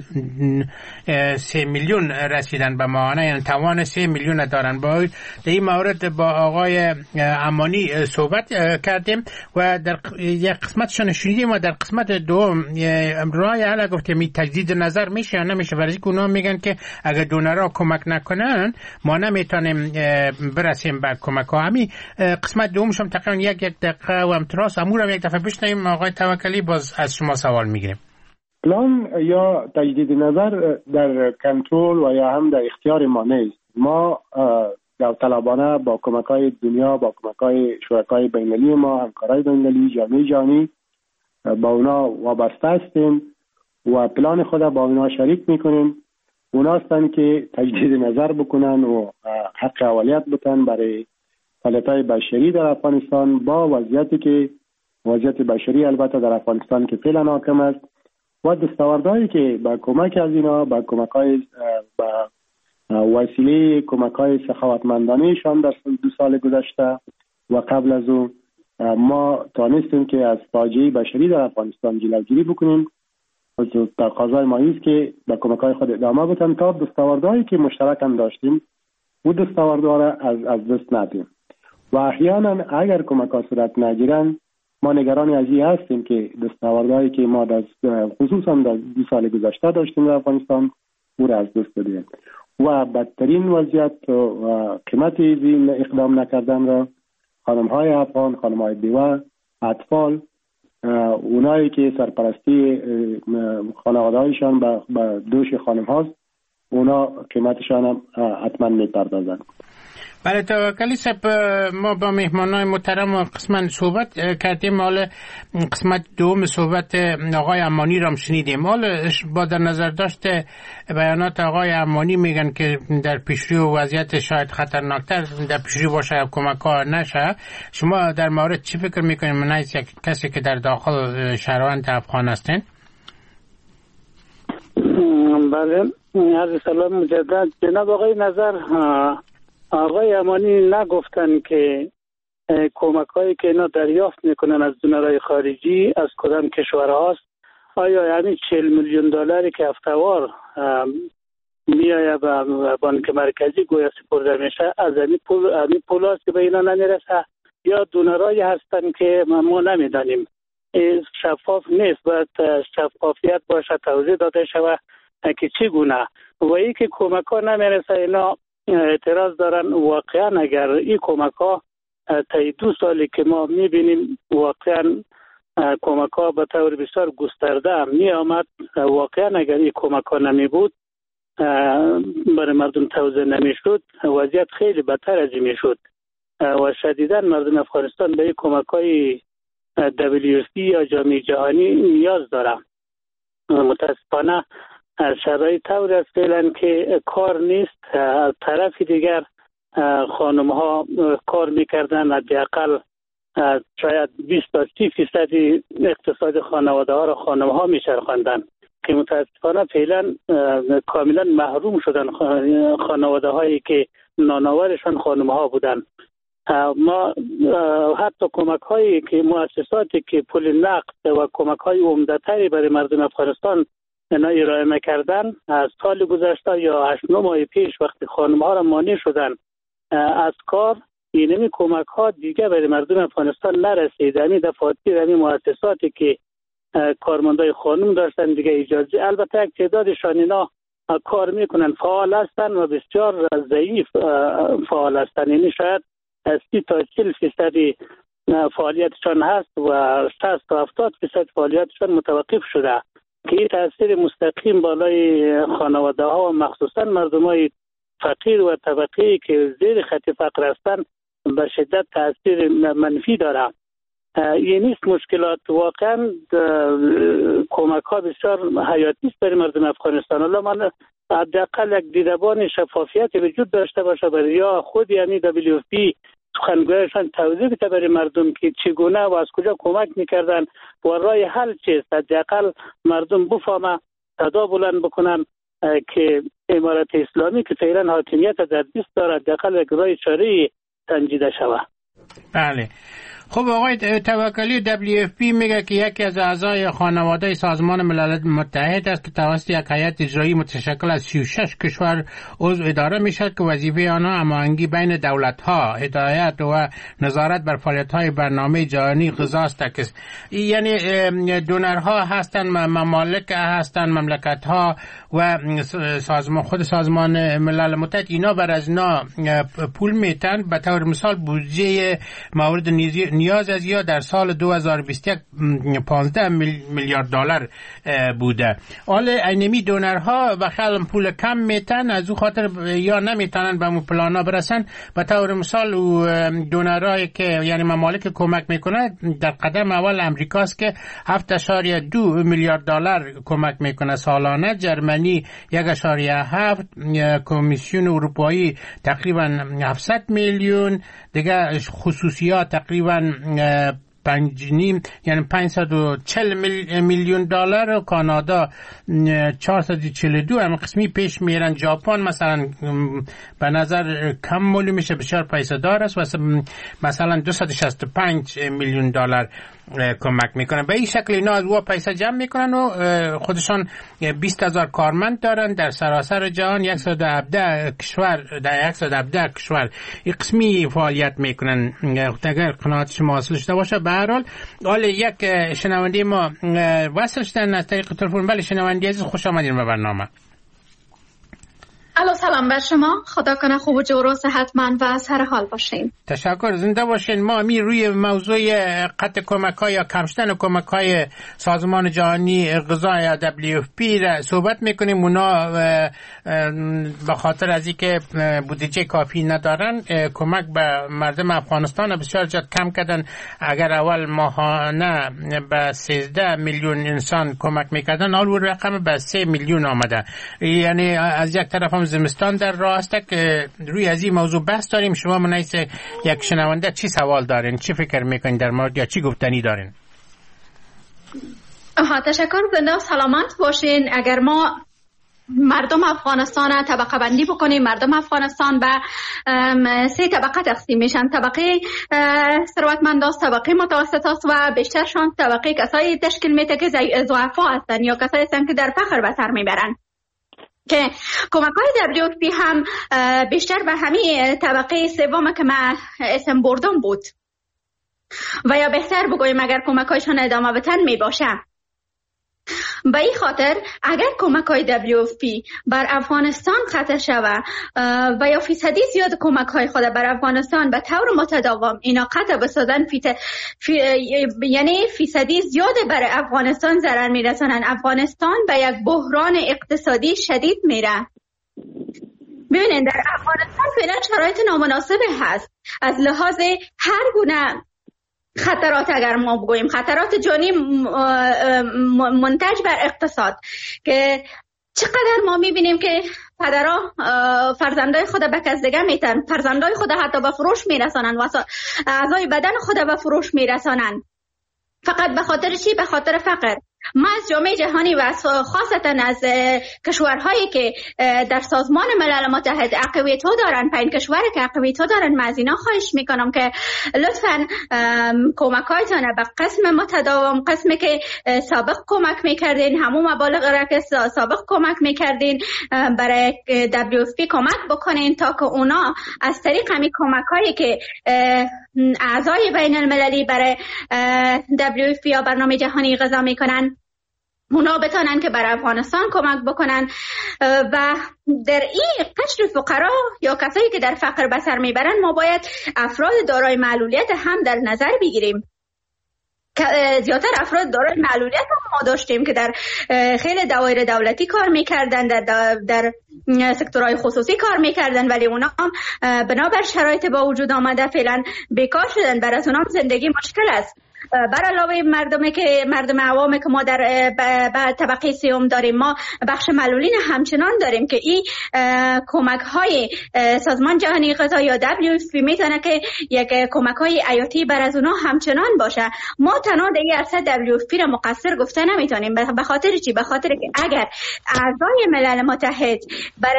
سه میلیون رسیدن به ماهانه، یعنی توان سه میلیون دارن. با در این مورد با آقای امانی صحبت کردیم و در یک قسمتشان شنیدیم و در قسمت دوم رای حالا گفت که می تجدید نظر میشه یا نمیشه، برای که اونا میگن که اگر دونرها کمک نکنن ما نمیتونیم برسیم به کمک ها. همین قسمت دومش هم تقریبا یک یک دقیقه و امتراس امورم یک دفعه بشنویم. آقای توکلی باز از شما سوال میگیریم. پلان یا تجدید نظر در کنترل و یا هم در اختیار ما نیست. ما داوطلبانه با کمک‌های دنیا، با کمک‌های شرکای بین‌المللی ما، همکارای بین‌المللی، جامعه جهانی با اونا وابسته هستیم و پلان خود با اونا شریک میکنیم. اونا هستن که تجدید نظر بکنن و حق اولیت بتن برای فعالیت‌های بشری در افغانستان با وضعیتی که وضعیت بشری البته در افغانستان که فعلا حاکم است و دستاوردهایی که با کمک از اینا، با کمک‌های با وسیله کمک‌های سخاوتمندانه‌شان در دو سال گذشته و قبل از اون ما توانستیم که از فاجعه بشری در افغانستان جلوگیری بکنیم. تقاضای ما است که با کمک‌های خود ادامه بدیم تا دستاوردهایی که مشترک هم داشتیم و دستاوردها را از از دست ندیم. و احیانا اگر کمک‌ها صورت نگیرن ما نگران از این هستیم که دستاوردهایی که ما در خصوصا در دو سال گذشته داشتیم در افغانستان او را از دست بدیم. و بدترین وضعیت و قیمت این اقدام نکردن را خانم‌های افغان، خانم‌های بیوه، اطفال، اونایی که سرپرستی خانواده‌هایشان به دوش خانم هاست، اونا قیمتشان هم حتما میپردازن. بله توکلی صاحب، ما با مهمانای محترم قسمت صحبت کردیم، حالا قسمت دوم صحبت آقای امانی را هم شنیدیم. حالا با در نظر داشته بیانات آقای امانی میگن که در پیشرو وضعیت شاید خطرناکتر در پیشرو باشه، کمک ها نشه. شما در مورد چی فکر میکنید؟ من از یک کسی که در داخل شهروند افغان هستین. بله عرض سلام مجدد جناب آقای نظر. آقای امانی نگفتن که کمک هایی که اینا دریافت میکنن از دونرهای خارجی از کدام کشور هاست؟ آیا یعنی چهل میلیون دلاری که هفته‌وار میآید به بانک مرکزی گویا سپرده میشه از این پول این پول هاست که به اینا نمیرسه، یا دونرهایی هستن که ما نمیدانیم؟ شفاف نیست، باید شفافیت باشه، توضیح داده شود که چگونه و ای که کمک ها نمیرسه. اینا اعتراض دارن واقعا اگر این کمک ها تا دو سالی که ما میبینیم واقعا کمک ها به طور بسیار گسترده می آمد، واقعا اگر این کمک ها نمی بود برای مردم توزیع نمی شد، وضعیت خیلی بدتر از این می شد و شدیداً مردم افغانستان به این کمک های دبلیو اف پی یا جامعه جهانی نیاز دارن. متاسفانه شرایط طور است فعلا که کار نیست. طرف دیگر خانم ها کار میکردن، حداقل شاید بیست تا سی فیصد اقتصاد خانواده ها را خانم ها میچرخاندن که متاسفانه فعلا کاملا محروم شدن خانواده هایی که نانآورشان خانم ها بودن. ما حتی کمک هایی که مؤسساتی که پول نقد و کمک های عمده‌تری برای مردم افغانستان اینا ارائه میکردن از سال گذشته یا هشت نه ماه پیش وقتی خانم ها را مانع شدن از کار، اینمی کمک ها دیگه برای مردم افغانستان نرسید. همین دفاتر همین مؤسساتی که کارمندای خانم داشتن دیگه اجازه، البته یک تعدادشان اینا کار میکنن، فعال هستن و بسیار ضعیف فعال هستن، یعنی شاید سی تا چهل فیصد فعالیتشان هست و شصت تا هفتاد فیصد فعالیتشان متوقف شده که این تاثیر مستقیم بالای خانواده ها و مخصوصا مردم های فقیر و طبقی که زیر خط فقر هستند به شدت تاثیر منفی داره. این نیست مشکلات، واقعا کمک ها بسیار حیاتی است برای مردم افغانستان. الله من حداقل یک دیدبان شفافیت وجود داشته باشه برای یا خود یعنی دبلیو اف پی سخنگویشان توضیح بده برای مردم که چگونه و از کجا کمک میکردن و راه حل چیست. حداقل مردم بفهمه، صدا بلند بکنن که امارت اسلامی که فعلا حاکمیت در دست داره حداقل یک راه چاره‌ای سنجیده شود. بله. خب آقای توکلی، دبلیو اف پی میگه که یکی از اعضای خانواده سازمان ملل متحد است که توسط یک هیئت اجرایی متشکل از سی و شش کشور عضو اداره میشد که وظیفه آنها هماهنگی بین دولت‌ها، هدایت و نظارت بر فعالیت‌های برنامه جهانی غذا است. یعنی دونرها هستند، ممالک هستند، مملکت‌ها و سازمان خود سازمان ملل متحد، اینا بر از اینا پول میتن. به طور مثال بودجه مورد نیاز از یا در سال دو هزار و بیست و یک پانزده میلیارد دلار بوده. حالا اینمی دونرها بخل پول کم میتن، از او خاطر یا نمیتونن به اون پلانا برسن. به طور مثال دونرهایی که یعنی ممالک کمک میکنه در قدم اول امریکاست که هفت اشاریه دو میلیارد دلار کمک میکنه سالانه، جرمنی یک اشاریه هفت، کمیسیون اروپایی تقریبا هفتصد میلیون، دیگه خصوصیات تقریبا پنج نیم یعنی پانصد و چهل میلیون دلار و کانادا چهارصد و چهل و دو هم قسمی پیش میرن. ژاپن مثلا به نظر کم معلوم میشه بسیار پیسه دار است و مثلا دویست و شصت و پنج میلیون دلار کمک میکنن. به این شکل اینا از او پیسه جمع میکنن و خودشان بیست هزار کارمند دارن در سراسر جهان، صد و هفده کشور در صد و هفده کشور این قسمی فعالیت میکنن. اگر قناعت شما حاصل شده باشه. به هر حال حالا یک شنونده ما وصل شدن از طریق تلفن. بله شنونده عزیز، خوش آمدین به برنامه. الو، سلام بر شما، خدا کنه خوب و جور و صحتمند و سر حال باشین. تشکر، زنده باشین. ما می روی موضوع قطع کمک‌های یا کم شدن کمک‌های سازمان جهانی غذا یا دبلیو اف پی را صحبت میکنیم. اونا به خاطر از اینکه بودجه کافی ندارن کمک به مردم افغانستان بسیار زیاد کم کردن. اگر اول ماهانه به سیزده میلیون انسان کمک میکردن، حالا رقم به سه میلیون آمده. یعنی از یک طرف هم زمستان در راه است که روی از این موضوع بحث داریم. شما منیس یک شنونده چی سوال دارین، چی فکر میکنین در مورد یا چی گفتنی دارین؟ آها، تشکر. زنده و سلامت باشین. اگر ما مردم افغانستان طبقه بندی بکنیم، مردم افغانستان به سه طبقه تقسیم میشن. طبقه ثروتمند است، طبقه متوسط است و بیشترشان طبقه کسایی تشکیل میده که ضعفا هستن یا کسایی هستن که در فقر به سر میبرن، که کمک های دبلیو اف پی هم بیشتر به همین طبقه سوم که من اسم بردم بود و یا بهتر بگویم اگر کمک هایشان ادامه بتن می باشه. به این خاطر اگر کمک های دبلیو اف پی بر افغانستان قطع شود و یا فیصدی زیاد کمک های خود بر افغانستان به طور متداوم اینا قطع بسازن، فی... فی... یعنی فیصدی زیاد بر افغانستان ضرر میرسونن. افغانستان به یک بحران اقتصادی شدید میره. ببینید در افغانستان فعلا شرایط نامناسب هست از لحاظ هر گونه خطرات. اگر ما بگوییم خطرات جانی منتج بر اقتصاد، که چقدر ما میبینیم که پدرها فرزندای خود به کس دیگه میتن، فرزندای خود حتی به فروش میرسانن و اعضای بدن خود به فروش میرسانن. فقط به خاطر چی؟ به خاطر فقر. ما از جامعه جهانی و خاصتا از کشورهایی که در سازمان ملل متحد اقلیت‌ها دارن، پایین کشوری که اقلیت‌ها دارن، من از اینا خواهش میکنم که لطفاً کمک‌هایتان به قسم متداوم، قسمی که سابق کمک میکردین، همون مبالغ را که سابق کمک میکردین برای دبلیو اف پی کمک بکنین تا که اونا از طریق همین کمک‌هایی که اعضای بین المللی برای دبلیو اف پی یا برنامه جهانی غذا میکنن، اونا بتانن که برای افغانستان کمک بکنن. و در این قشر فقرا یا کسایی که در فقر به سر میبرن، ما باید افراد دارای معلولیت هم در نظر بگیریم. زیادتر افراد دارای معلولیت هم ما داشتیم که در خیلی دوایر دولتی کار میکردن، در در سکتورهای خصوصی کار میکردن، ولی اونا هم بنابر شرایط با وجود آمده فعلا بیکار شدن. برای اونا زندگی مشکل است. بر علاوه مردمی که مردم عوامی که ما در طبقه سیوم داریم، ما بخش معلولین همچنان داریم که این کمک های سازمان جهانی غذا یا دبلیو اف پی میتونه که یک کمک های حیاتی بر از اونها همچنان باشه. ما تنها در این عرصه دبلیو اف پی را مقصر گفته نمیتونیم. به خاطر چی؟ به خاطر که اگر اعضای ملل متحد برای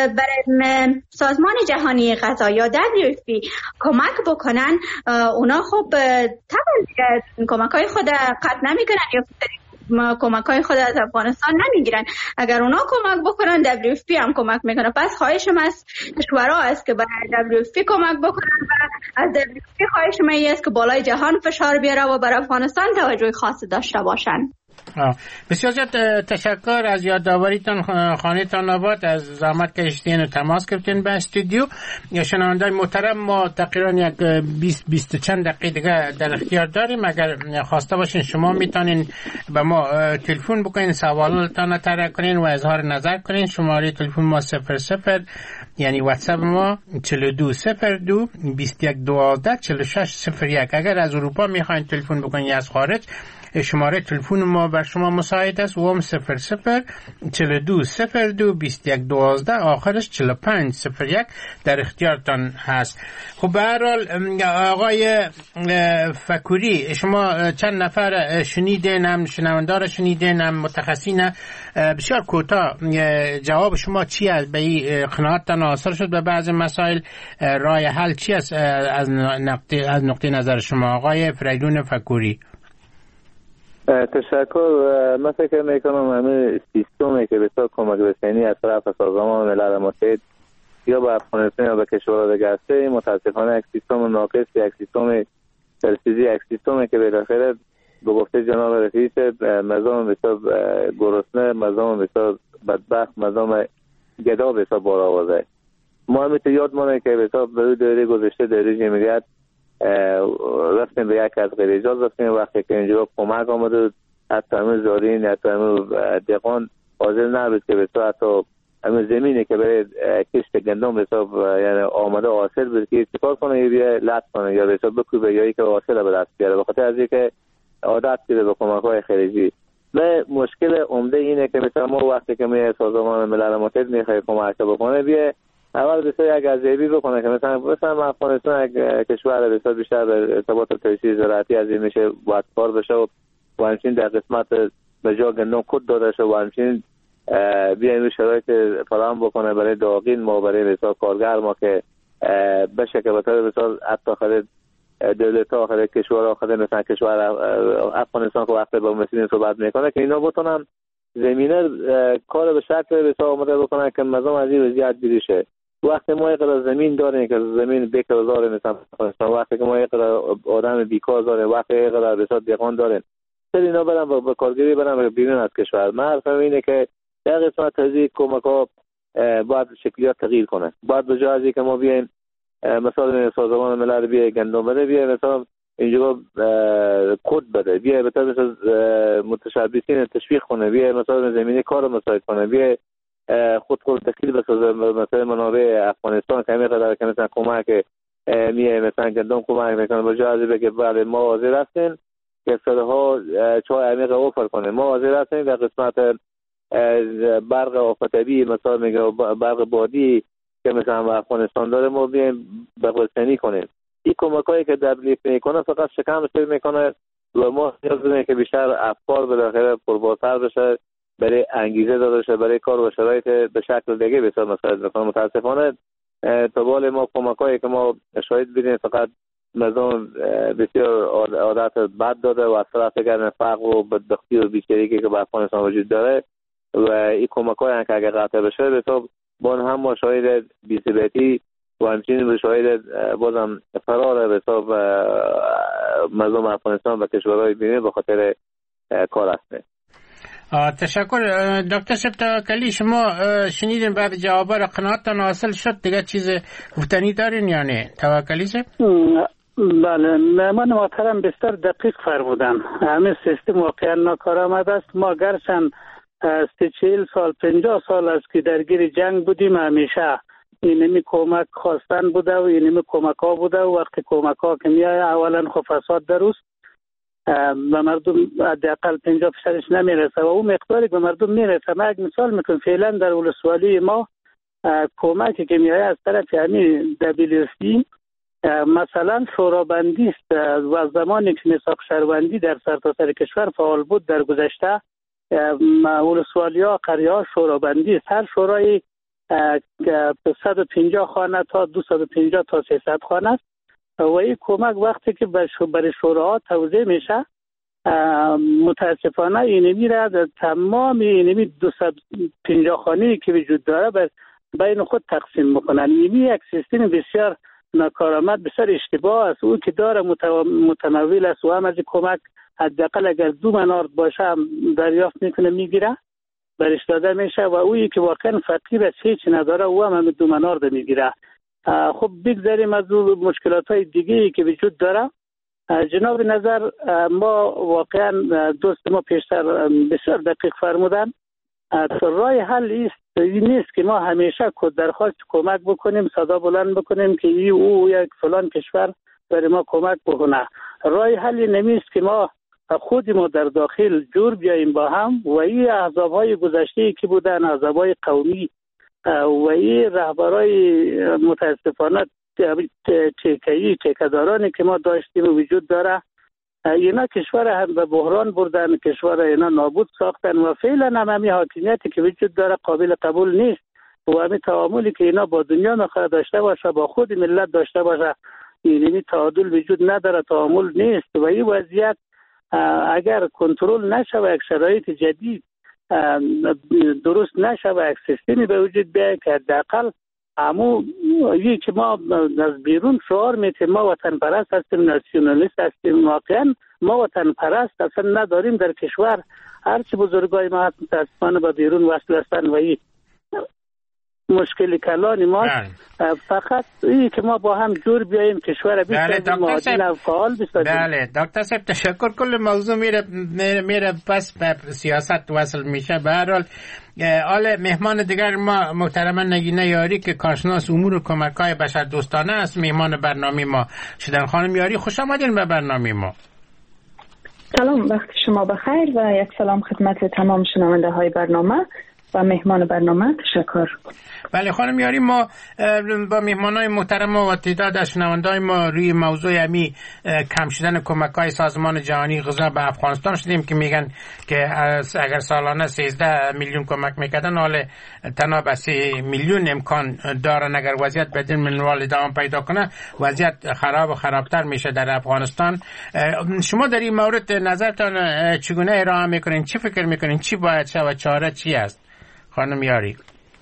برای سازمان جهانی غذا یا دبلیو اف پی کمک بکنن، اونا خب طبعا کمک های خود قطع نمی کنن یا کمک های خود از افغانستان نمیگیرن. اگر اونا کمک بکنن، دبلیو اف پی هم کمک میکنه. پس خواهشم از کشورها است که برای دبلیو اف پی کمک بکنن و از دبلیو اف پی خواهشم است که بالای جهان فشار بیاره و برای افغانستان توجه خاص داشته باشن. بسیار زیاد تشکر از یادآوریتان. خانه‌تان آباد، از زحمت کشیدین و تماس گرفتین به استودیو. یا شنوندگان محترم، ما تقریبا یک بیست بیست چند دقیقه دیگه در اختیار داریم. اگر خواسته باشین شما میتونین به ما تلفن بکنین، سوالاتان طرح کنین و اظهار نظر کنین. شماره تلفن ما صفر صفر یعنی واتساپ ما چهل و دو صفر دو بیست و یک دوازده چهل و شش صفر یک. اگر از اروپا میخواین تلفن بکنین یا از خارج، شماره تلفن ما بر شما مساعد است. و هم صفر صفر چهل و دو صفر دو بیست و یک دوازده آخرش چهل و پنج صفر یک در اختیارتان هست. خب به هر حال آقای فکوری، شما چند نفر شنیدین، هم شنوندار شنیدین، هم متخصصین. بسیار کوتاه جواب شما چی است؟ به این قناعتتان حاصل شد به بعض مسائل؟ راه حل چی است از نقطه از نقطه نظر شما آقای فریدون فکوری؟ تشکر. من فکر میکنم همه سیستمی که بسیار کمک رسانی از طرف سازمان ملل متحد یا به افغانستان یا به کشورها دیگه است، متاسفانه یک سیستم ناقص، یک سیستم ترسیزی، یک سیستمی که بالاخره به گفته جناب رئیس مردم بسیار گرسنه، مردم بسیار بدبخت، مردم گدا بسیار بار آورده. ما همیشه یادمونه که بسیار به دوره گذشته در جمعیت رفتیم به یک از غیر اجاز رفتیم، وقتی که اینجا کمک آمده حتی همه زارین حتی همه دقان حاضر نبود که بسیار حتی همه زمینی که برای کشت گندم بسیار یعنی آمده حاصل بود که چیکار کنه یا بیا لط کنه یا بسیار بکوبه یا ای که حاصل به دست بیاره، بخاطر از اینکه عادت کرده به کمک های خارجی. و مشکل عمده اینه که مثلا ما وقتی که می سازمان ملل متحد میخواد کمک بکنه، بیا اول بسیار یک ارزیابی بکنه که مثلا مثلا افغانستان یک کشور بسیار بیشتر به ارتباط تجهیزات زراعتی از این میشه باید کار بشه و همچنین در قسمت به جا گندم کود داده شه و همچنین بیایم شرایط فراهم بکنه برای داغین ما، برای بسیار کارگر ما که بشه که بطور بسیار حتی خرید دولت ها خرید کشور ها خرید مثلا کشور افغانستان که وقتی با مسئولین صحبت میکنه که اینا بتونن زمینه کار به شکل بسیار آماده بکنن که مردم از این وضعیت بیری شه. وقتی ما یک قدر زمین داریم که زمین بیکار داریم مثلا افغانستان، وقتی که ما یک قدر آدم بیکار داریم، وقتی یک قدر بسیار دهقان داریم، سر اینا برن با کارگری برن بیرون از کشور. من حرفم اینه که در قسمت تزیق کمک ها باید شکلیات تغییر کنه. باید به جای از اینکه ما بیایم مثلا سازمان ملل بیای گندم بده، بیای مثلا اینجا کد بده، بیای مثلا متشبثین تشویق کنه، بیای مثلا زمینه کار مساعد کنه، بیای خود خود تخیل بسازه مثلا منابع افغانستان که همه قدر که مثلا کمک میه مثلا گندم کمک میکنه، با جای از بگه بله ما حاضر هستیم که صدها چای عمیق اوفر کنه، ما حاضر هستیم در قسمت برق آفتابی مثلا میگه برق بادی که مثلا افغانستان داره ما بیایم بغل‌سنی کنیم. این کمکایی که دبلیو میکنه فقط شکم سیر میکنه و ما نیاز داریم که بیشتر افکار بالاخره پربارتر بشه، برای انگیزه داده شه، برای کار و شرایط به شکل دیگه بسیار مساعد میکنه. متاسفانه تا بال ما کمکایی که ما شاید ببینیم فقط مردم بسیار عادت بد داده و از طرف دیگر فقر و بدبختی و بیچارگی که به افغانستان وجود داره و این کمکایی که اگر قطع بشه به تو بان هم ما شاید بی‌ثباتی و همچنین شاید بازم فرار به حساب مردم افغانستان و کشورهای دیگه به خاطر کار هست. تشکر دکتر شبتوکلی. شما شنیدین بعد جواب را قناعتتان حاصل شد؟ دیگه چیز گفتنی دارین یا نه توکلی صاحب؟ بله من محترم بسیار دقیق فرمودن. همه سیستم واقعا ناکارآمد است. ما گرچند سی چهل سال پنجاه سال است که درگیر جنگ بودیم، همیشه اینمی کمک خواستن بوده و اینمی کمک ها بوده و وقتی کمک ها که میای اولا خب فساد دروست و مردم حداقل پنجاه فیصدش نمیرسه و اون مقداری به مردم میرسه. من یک مثال میکنم، فعلا در ولسوالی ما کمکی که میای از طرف یعنی دبلیو سی مثلا شورابندی است و زمانی که میثاق شهروندی در سرتاسر کشور فعال بود در گذشته ولسوالی ها قریه ها شورابندی است. هر شورای صد و پنجاه خانه تا دویست و پنجاه تا سیصد خانه است و این کمک وقتی که برای شوراها توزیع میشه متاسفانه اینمی را در تمام اینمی دویست و پنجاه خانه‌ای که وجود داره بین خود تقسیم میکنن. اینمی یک سیستم بسیار ناکارآمد، بسیار اشتباه است. او که داره متمول است و هم از کمک حداقل اگر دو منارد باشه دریافت میکنه میگیره برش داده میشه و اویی که واقعا فقیر است هیچ نداره او هم دو منارد میگیره. خب بگذاریم از مشکلات های دیگه ای که وجود داره. جناب نظر ما واقعا دوست ما پیشتر بسیار دقیق فرمودن. رای حل است نیست که ما همیشه درخواست کمک بکنیم، صدا بلند بکنیم که ای او یک فلان کشور برای ما کمک بکنه. رای حل نمیست که ما خود ما در داخل جور بیاییم با هم و این احزاب‌های گذشته که بودن، احزاب‌های قومی و این رهبرای متاسفانه تیکه‌ای تیکه‌دارانی که ما داشتیم وجود داره، اینا کشور هم به بحران بردن، کشور اینا نابود ساختن و فعلا هم همین حاکمیتی که وجود داره قابل قبول نیست و همین تعاملی که اینا با دنیا میخواد داشته باشه با خود ملت داشته باشه اینمی تعادل وجود نداره، تعامل نیست و این وضعیت اگر کنترل نشه و یک شرایط جدید درست نشه و یک سیستمی به وجود بیاید که حداقل امو یی که ما از بیرون شعار میتیم ما وطن پرست هستیم، ناسیونالیست هستیم، واقعا ما وطن پرست اصلا نداریم در کشور. هرچی بزرگای ما متاسفانه با بیرون وصل هستن و این مشکل کلان ما فقط این که ما با هم جور بیاییم کشور بیشتر معادل و فعال بسازیم. بله دکتر صاحب تشکر. کل موضوع میره میره, میره پس به سیاست وصل میشه. به هر حال آل مهمان دیگر ما محترم نگینه یاری که کارشناس امور کمک‌های بشردوستانه است مهمان برنامه ما شدن. خانم یاری خوش آمدین به برنامه ما. سلام، وقت شما بخیر و یک سلام خدمت تمام شنونده های برنامه و مهمان برنامه. تشکر. بله خانم یاری، ما با مهمانای محترم و تعداد از شنونده‌های ما روی موضوع امی کم شدن کمک‌های سازمان جهانی غذا به افغانستان شدیم که میگن که اگر سالانه سیزده میلیون کمک میکردن حال تنها به سه میلیون امکان دارن. اگر وضعیت بدین منوال ادامه پیدا کنه وضعیت خراب و خرابتر میشه در افغانستان. شما در این مورد نظرتان چگونه ارائه میکنین؟ چی فکر میکنین چی باید شه و چاره چی است خانم یاری؟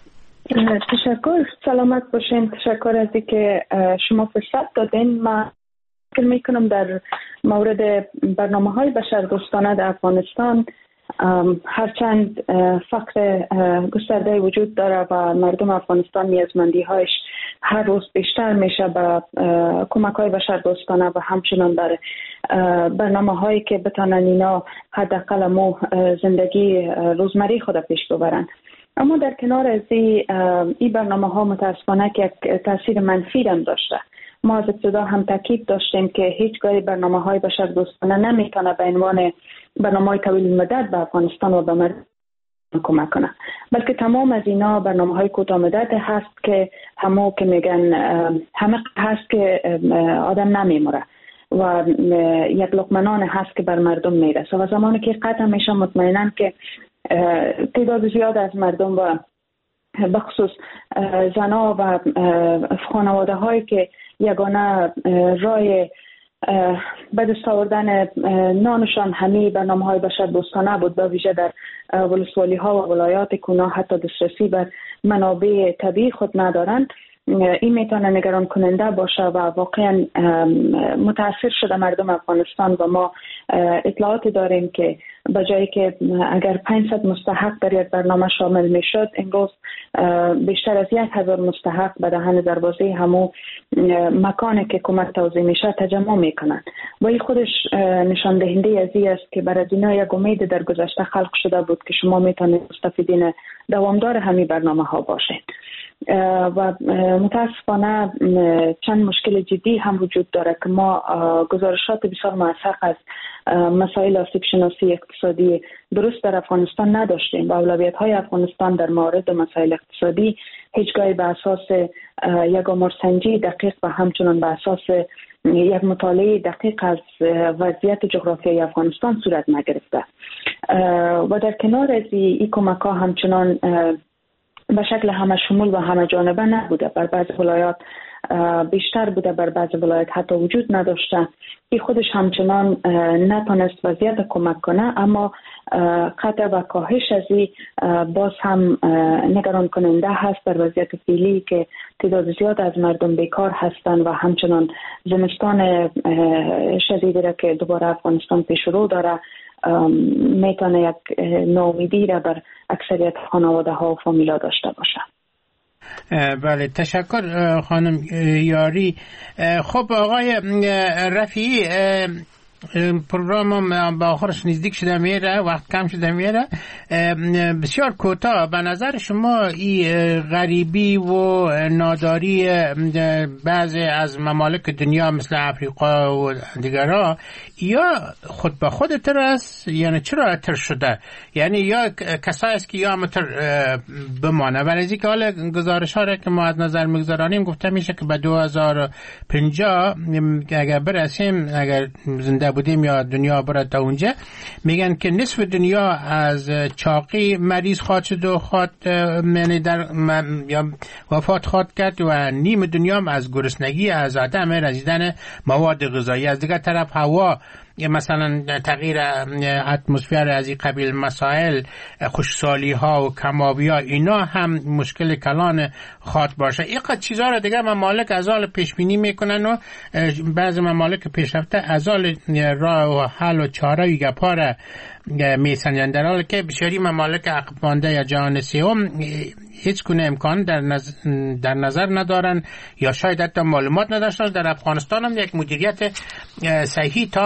تشکر، سلامت باشین. تشکر از اینکه شما فرصت دادین. من فکر میکنم در مورد برنامه های بشردوستانه در افغانستان هرچند فقر گسترده وجود داره و مردم افغانستان نیازمندی هایش هر روز بیشتر میشه به کمک های بشردوستانه و همچنان در برنامه هایی که بتانن اینا حداقل مو زندگی روزمره خود پیش ببرن. اما در کنار از این برنامه ها متاسفانه که یک تاثیر منفی هم داشته. ما از ابتدا هم تاکید داشتیم که هیچگاه برنامه های بشردوستانه نمیتونه به عنوان برنامه های طویل مدت به افغانستان و به مردم کمک کنه، بلکه تمام از اینا برنامه های کوتاه مدت هست که همو که میگن همه هست که آدم نمیموره و یک لقمه نان هست که بر مردم میرسه و زمانی که قطع میشه مطمئنم که تعداد زیاد از مردم و بخصوص زنها و خانواده هایی که یگانه رای به دست آوردن نانشان همه برنامه های بشر دوستانه بود، به ویژه در ولسوالی ها و ولایات کونا حتی دسترسی به منابع طبیعی خود ندارند، این میتونه نگران کننده باشه و واقعا متاثر شده مردم افغانستان و ما اطلاعاتی داریم که به جایی که اگر پانصد مستحق در یک برنامه شامل میشد، امروز بیشتر از یک هزار مستحق به دهن دروازه همو مکانی که کمک توزیع میشه تجمع میکنند و این خودش نشان دهنده از این است که برای دنیا یک امید در گذشته خلق شده بود که شما میتونید مستفیدین دوامدار همین برنامه ها باشید و متاسفانه چند مشکل جدی هم وجود داره که ما گزارشات بسیار موثق از مسائل آسیب شناسی اقتصادی درست در افغانستان نداشتیم و اولویت های افغانستان در مورد مسائل اقتصادی هیچگاهی به اساس یک آمارسنجی دقیق و همچنان به اساس یک مطالعه دقیق از وضعیت جغرافیایی افغانستان صورت نگرفته و در کنار از این کمک ها همچنان به شکل همه شمول و همه جانبه نبوده، بر بعض ولایات بیشتر بوده، بر بعض ولایات حتی وجود نداشته. این خودش همچنان نتونست وضعیت کمک کنه، اما قطع و کاهش از این باز هم نگران کننده هست در وضعیت فعلی که تعداد زیاد از مردم بیکار هستند و همچنان زمستان شدیدی را که دوباره افغانستان پیش رو داره میتونه یک ناامیدی را بر اکثریت خانواده ها و فامیلا داشته باشه. بله، تشکر خانم یاری. خب آقای رفیعی، پروگرام به آخرش نزدیک شده میره، وقت کم شده میره. بسیار کوتاه، به نظر شما این غریبی و ناداری بعضی از ممالک دنیا مثل افریقا و دیگرها یا خود به خود تر است، یعنی چرا تر شده؟ یعنی یا کسایی است که یا متر بمانه؟ ولی از اینکه حالا گزارش ها را که ما از نظر میگذارانیم گفته میشه که به دو هزار و پنجاه اگر برسیم، اگر زنده بودیم یا دنیا بره تا اونجا، میگن که نصف دنیا از چاقی مریض خواهد شد و خواهد یعنی در یا وفات خواهد کرد و نیم دنیا از گرسنگی، از عدم رسیدن مواد غذایی. از دیگر طرف هوا مثلا تغییر اتمسفر از این قبیل مسائل، خشکسالی ها و کمابی ها، اینا هم مشکل کلان خواهد باشه. این قد چیزها را دیگه ممالک از حال پیش بینی میکنن و بعضی ممالک پیشرفته از حال راه و حل و چاره و گپا را میسنجن، در حالی که بسیاری ممالک عقب مانده یا جهان سوم هیچ گونه امکان در نظر, در نظر ندارن یا شاید حتی معلومات نداشتن. در افغانستان هم یک مدیریت صحیحی تا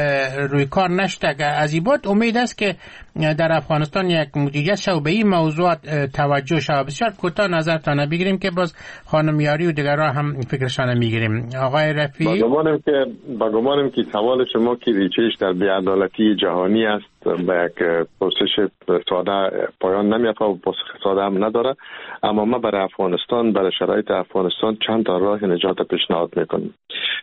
روی کار نشده. از این بود امید است که در افغانستان یک مدیریت شو به این موضوعات توجه شود. بسیار کوتاه نظرتان بگیریم که باز خانم یاری و دیگران هم فکرشان میگیریم. آقای رفیعی، با گمانم که با گمانم که سوال شما که ریچش در بی‌عدالتی جهانی است به یک پرسش ساده پایان نمی‌یافته و پاسخ ساده هم نداره، اما ما برای افغانستان، برای شرایط افغانستان چند تا راه نجات پیشنهاد میکنیم.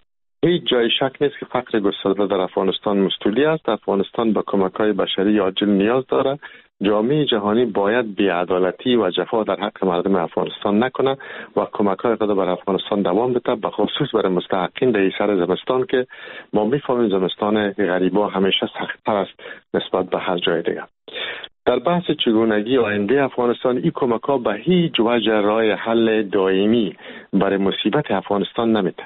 هیچ جای شک نیست که فقر گسترده در افغانستان مستولی است. افغانستان به کمک‌های بشری عاجل نیاز داره. جامعه جهانی باید بی‌عدالتی و جفا در حق مردم افغانستان نکنه و کمک‌های خود بر افغانستان دوام بده، به خصوص برای مستحقین در سر زمستان که ما می‌فهمیم زمستان غریبا همیشه سخت‌تر است نسبت به هر جای دیگه. در بحث چگونگی آینده افغانستان، این کمک‌ها به هیچ وجه راه حل دائمی برای مصیبت افغانستان نمیده.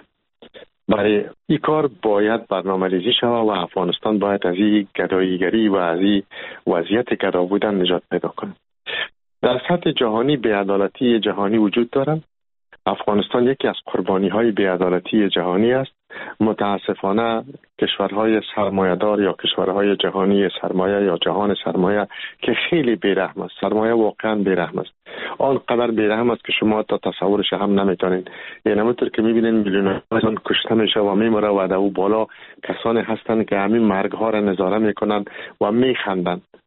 برای این کار باید برنامه ریزی شود و افغانستان باید از این گداییگری و از این وضعیت گدا بودن نجات پیدا کنه. در سطح جهانی بی‌عدالتی جهانی وجود دارد. افغانستان یکی از قربانی‌های بی‌عدالتی جهانی است. متاسفانه کشورهای سرمایه‌دار یا کشورهای جهانی سرمایه یا جهان سرمایه که خیلی بی‌رحم است، سرمایه واقعا بی‌رحم است، آنقدر بی‌رحم است که شما تا تصورش هم نمی‌تونید. یعنی همونطور که می‌بینید میلیون‌ها انسان کشته میشه و میمیره و در او بالا کسانی هستند که همین مرگ‌ها را نظاره می‌کنند و می‌خندند.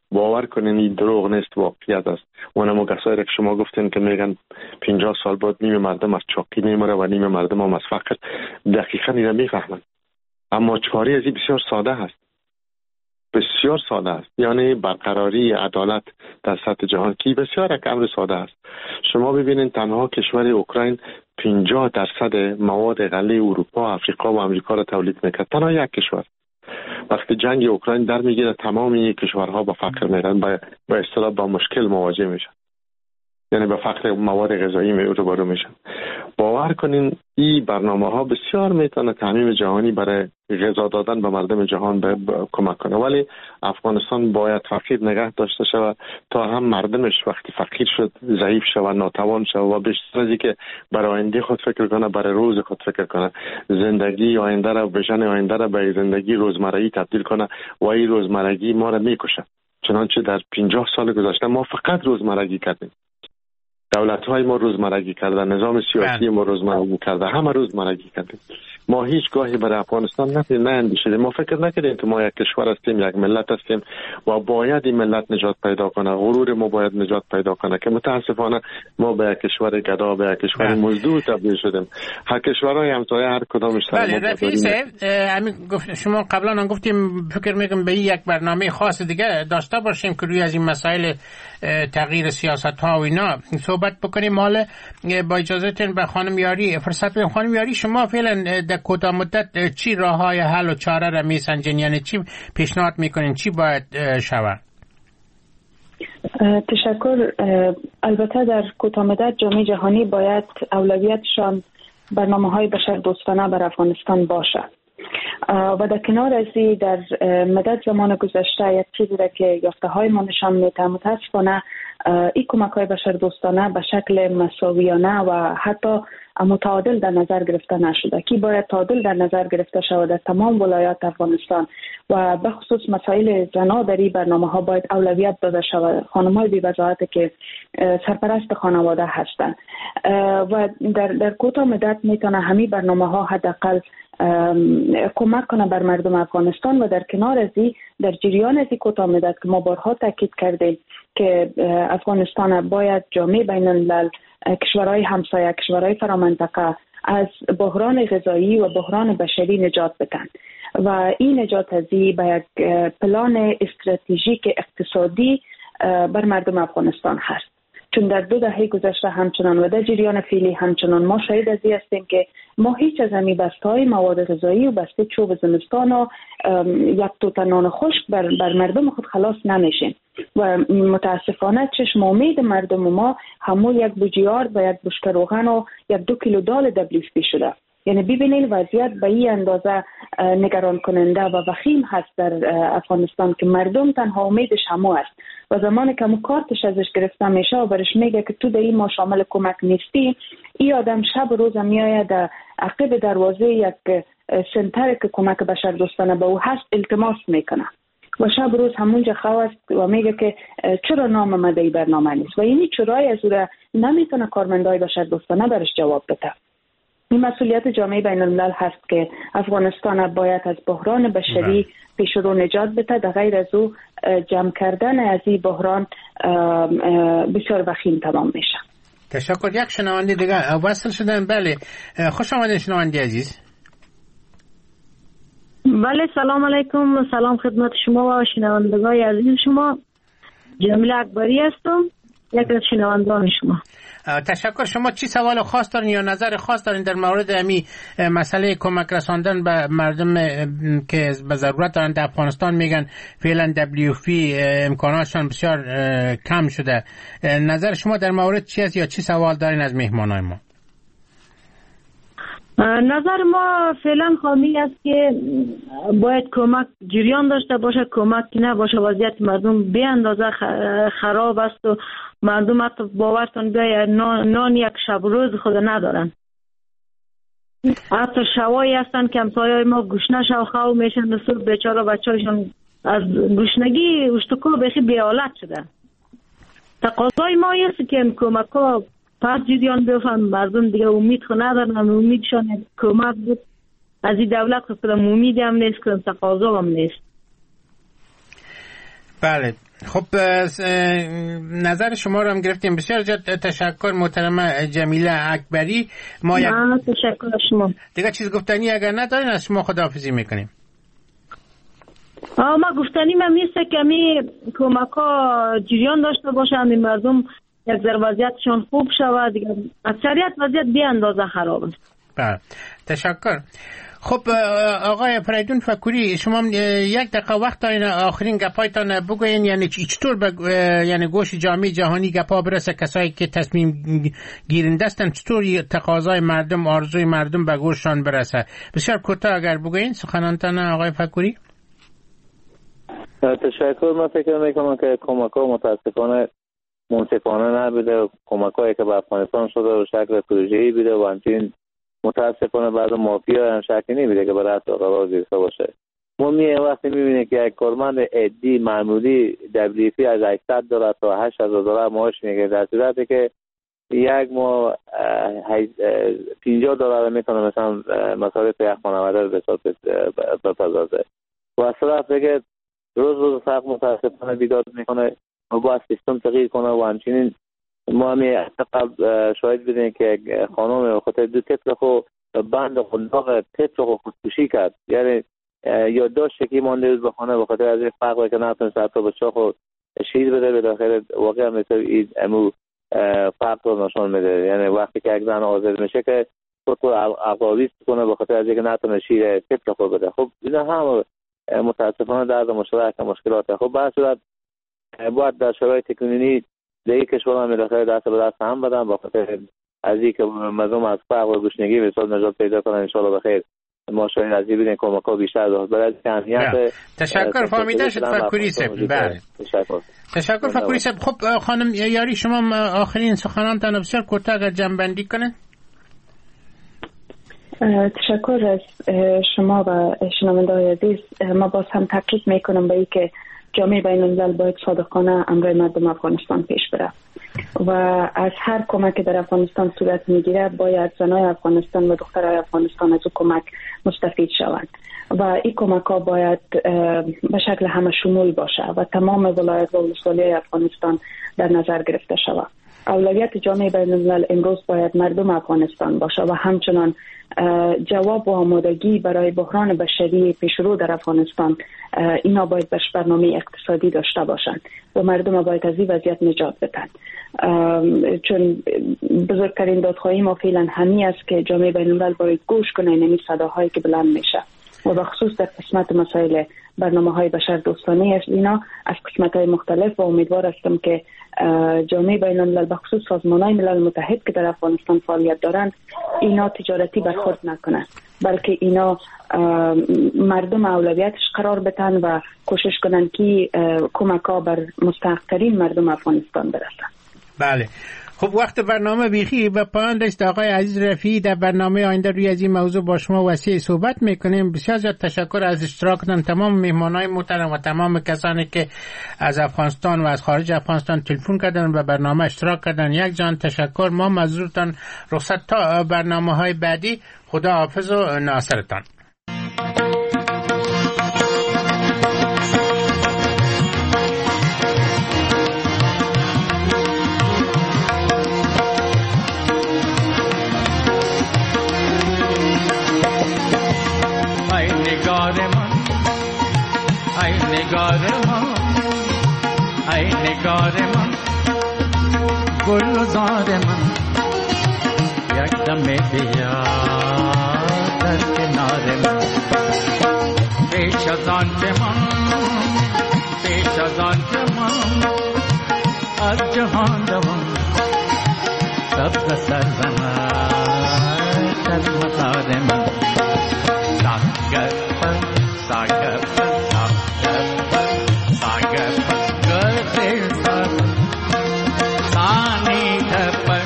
باور کنین این دروغ نیست، واقعیت است. اونم کسایی که شما گفتین که میگن پنجاه سال بعد نیم مردم از چاقی میمره و نیم مردم هم از فقر، دقیقاً اینو میفهمن. اما چاری از این بسیار ساده است، بسیار ساده است. یعنی برقراری عدالت در سطح جهان کی بسیار یک امر ساده است. شما ببینید تنها کشور اوکراین پنجاه درصد مواد غله اروپا، افریقا و امریکا را تولید میکرد. تنها یک کشور. وقتی جنگ اوکراین در میگیره تمام این کشورها با فقر میرن، با به اصطلاح با مشکل مواجه میشن، یعنی به فقر مواد غذایی روبرو میشن. باور کنین این برنامه ها بسیار میتونه تامین جهانی برای غذا دادن به مردم جهان به کمک کنه، ولی افغانستان باید فقیر نگه داشته شود تا هم مردمش وقتی فقیر شد ضعیف شود، ناتوان شود و بیشتر از اینکه برای آینده خود فکر کنه، برای روز خود فکر کنه، زندگی آینده را، ویژن آینده را به زندگی روزمرگی تبدیل کنه و این روزمرگی ما را میکشه. چنانچه در پنجاه سال گذشته ما فقط روزمرگی کردیم. دولت‌های ما روزمرگی کرده، نظام سیاسی ما روزمرگی کرده، همه روزمرگی کردیم. ما هیچ گاهی برای افغانستان نه اندیشیدیم. ما فکر نکردیم که ما یک کشور هستیم، یک ملت هستیم و باید این ملت نجات پیدا کنه، غرور ما باید نجات پیدا کنه، که متاسفانه ما به یک کشور گدا، به یک کشور مزدور تبدیل شدیم. هر کشورهای همسایه هر کدامش سر بله رفیق صاحب، همین شما قبلا هم گفتیم، فکر می‌کنم به یک برنامه خاص دیگه داشته باشیم که روی از این مسائل تغییر سیاست ها و اینا صحبت بکنیم. حالا با اجازهتون به خانم یاری فرصت بدیم. خانم یاری، شما فعلا در کوتاه مدت چی راههای حل و چاره را میسنجین؟ یعنی چی پیشنهاد میکنین، چی باید شود؟ تشکر. البته در کوتاه مدت جامعه جهانی باید اولویتشان برنامه‌های بشردوستانه بر افغانستان باشه و در کنار از این در مدت زمان گذشته یک چیزی را که یافته های ما نشان میده، متاسفانه این کمک های بشردوستانه به شکل مساویانه و حتی متعادل در نظر گرفته نشده که باید تعادل در نظر گرفته شود در تمام ولایات افغانستان و به خصوص مسائل زنا در این برنامه ها باید اولویت داده شود. خانم های بی وضاحت که سرپرست خانواده هستند و در در کوتاه مدت میتونه همین برنامه ها حداقل کمک کنه بر مردم افغانستان و در کنار از این در جریان از این کوتاه مدت که ما بارها تاکید کردیم که افغانستان باید جامعه بین الملل، کشورهای همسایه، کشورهای فرامنطقه از بحران غذایی و بحران بشری نجات بدن و این نجات از این به یک پلان استراتژیک اقتصادی بر مردم افغانستان هست. چون در دو دهه گذشته همچنان و در جریان فعلی همچنان ما شاهد از این هستیم که ما هیچ از همی بسته‌های مواد غذایی و بسته چوب زمستان و یک توت نان خشک بر, بر مردم خود خلاص نمیشیم و متاسفانه چشم امید مردم ما همون یک بوجیارد و یک بشکه روغن و یک دو کیلو دال دبلیفتی شده. یعنی ببینید وضعیت به این اندازه نگران کننده و وخیم هست در افغانستان که مردم تنها امیدش همو است و زمانی که همو کارتش ازش گرفته میشه و برش میگه که تو در این ما شامل کمک نیستی، این آدم شب روز میآید در عقب دروازه یک سنتر که کمک بشردوستانه به او هست التماس میکنه و شب روز همونجا خواست و میگه که چرا نام آمده ای برنامه نیست و اینی چرای از او را نمیتونه کارمندای بشردوستانه برش جواب بده. این مسئولیت جامعه بین الملل هست که افغانستان باید از بحران بشری پیش رو نجات بده. در غیر از او جمع کردن از این بحران بسیار وخیم تمام میشه. تشکر. یک شنونده دیگه وصل شدن. بله خوش آمدین شنونده عزیز. بله سلام علیکم، سلام خدمت شما و شنوندگان عزیز شما. جمیل اکبری هستم، یک از شنوندگان شما. تشکر. شما چی سوال خاص دارین یا نظر خاص دارین در مورد امی مسئله کمک رساندن به مردم که به ضرورت دارن در افغانستان؟ میگن فعلا دبلیو اف پی امکاناتشان بسیار کم شده. نظر شما در مورد چی است یا چی سوال دارین از مهمانای ما؟ نظر ما فعلا خامی است که باید کمک جریان داشته باشه، کمک نباشه وضعیت مردم به اندازه خراب است و مردم حتی باورتون بیاید نان, نان یک شب روز خود ندارن. حتی شوایی هستن که همسایه‌های ما گوشنه شو خو میشن و صبح بیچاره بچه‌هاشون از گوشنگی اشتکا بخی بی‌حالت شده. تقاضای ما است که کمک ها پس جریان بیفتن، مردم دیگه امید خود ندارن، امیدشان کمک بود از این دولت خود امید هم نیست که تقاضا هم نیست. بله خب نظر شما رو هم گرفتیم. بسیار زیاد تشکر محترمه جمیله اکبری. ما یک... تشکر شما. دیگه چیز گفتنی اگر ندارین از شما خداحافظی میکنیم. ما گفتنی من میسته که می کمکا جریان داشته باشند، این مردم یک ذره وضعیتشون خوب شود، دیگه اکثریت وضعیت بی اندازه خراب است. بله تشکر. خب آقای فریدون فکوری، شما یک دقیقه وقت دارین آخرین گپایتان بگوین، یعنی چطور بگ... یعنی گوش جامعه جهانی گپا برسه، کسایی که تصمیم گیرنده هستن چطور تقاضای مردم، آرزوی مردم به گوششان برسه؟ بسیار کوتاه اگر بگوین سخنانتان آقای فکوری. تشکر. من فکر میکنم که کمک‌ها متاسفانه منصفانه نبوده. کمک‌هایی که به افغانستان شده و شکل پروژه‌ای بوده و همچنین متاسفانه بعد مافیا هم شکی نمیده که برای قرار گرفته باشه. ما می وقتی میبینیم که یک کارمند عادی معمولی دبلیو پی از هشتصد دلار تا هشت هزار دلار معاش میگیره، در صورتی که یک ماه پنجاه دلار میتونه مثلا مصارف یک خانواده رو به حساب بپردازه. و اصلا فکر روز روز فرق متاسفانه بیداد میکنه و باید سیستم تغییر کنه. و همچنین ما همی قبل شاید بدیم که خانم خاطر دو طفل خود بند خلاق طفل خود خودکشی کرد، یعنی یادداشت که مانده روز بخانه بخاطر از این فرق که نتونست حتی بچه خود شیر بده به داخل واقعا مثل این امو فرق رو نشان میده. یعنی وقتی که یک زن آزاد میشه که خود خود عقابیست کنه بخاطر از اینکه نتونه شیر طفل خود بده. خب اینا هم متاسفانه درد مشترک مشکلاته. خب به صورت باید در شرایط کنونی دیگه کشور هم داخل دست به دست هم بدن بخاطر از اینکه مردم از فقر و گشنگی به صورت نجات پیدا کنن. ان شاءالله بخیر ما شاید از این کمک‌ها بیشتر داشت برای اهمیت. تشکر. فهمیده شد فکوری صاحب. بله تشکر. تشکر فکوری صاحب. خب خانم یاری شما آخرین سخنانتان بسیار کوتاه اگر جمع‌بندی کنه. تشکر از شما و شنونده‌های عزیز. ما باز هم تاکید میکنم به اینکه جامعه بین الملل باید صادقانه امر مردم افغانستان پیش بره و از هر کمک در افغانستان صورت میگیره باید زنای افغانستان و دخترای افغانستان از او کمک مستفید شوند و این کمک ها باید به شکل همه شمول باشه و تمام ولایت و ولسوالی افغانستان در نظر گرفته شود. اولویت جامعه بین الملل امروز باید مردم افغانستان باشه و همچنان جواب و آمادگی برای بحران بشری پیشرو در افغانستان اینا باید بهش برنامه اقتصادی داشته باشند و مردم باید از این وضعیت نجات بدن. چون بزرگترین دادخواهی ما فعلا همین است که جامعه بین الملل باید گوش کنه این صداهایی که بلند میشه و بخصوص در قسمت مسائل برنامه های بشر دوستانه است اینا از قسمت های مختلف و امیدوار هستم که جامعه بین الملل بخصوص سازمان های ملل متحد که در افغانستان فعالیت دارند اینا تجارتی برخورد نکنند بلکه اینا مردم اولویتش قرار بدن و کوشش کنند که کمک ها بر مستحق‌ترین مردم افغانستان برسند. بله خب وقت برنامه بیخی به پایان رسید. آقای عزیز رفیعی در برنامه آینده روی از این موضوع با شما وسیع صحبت میکنیم. بسیار زیاد تشکر از اشتراکتان تمام مهمانای محترم و تمام کسانی که از افغانستان و از خارج افغانستان تلفن کردن و برنامه اشتراک کردن. یک جان تشکر. ما مزورتان رخصت تا برنامه های بعدی. خدا حافظ و ناصرتان. نگار من ای نگار من گلزار من یک دم بیا در کنار من پیش از آن که من پیش از آن که من از جهان دوم سبز سر زنم از مطار من ساگر ساگر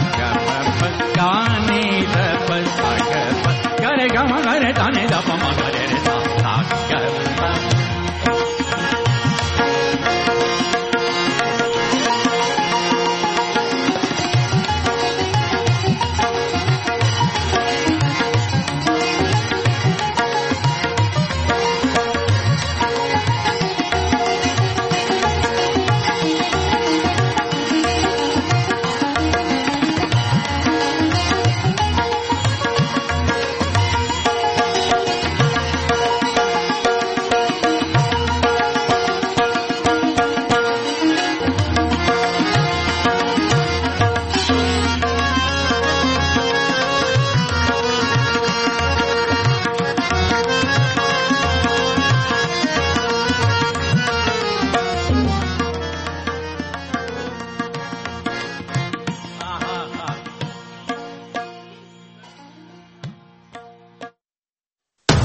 Gane da pa ma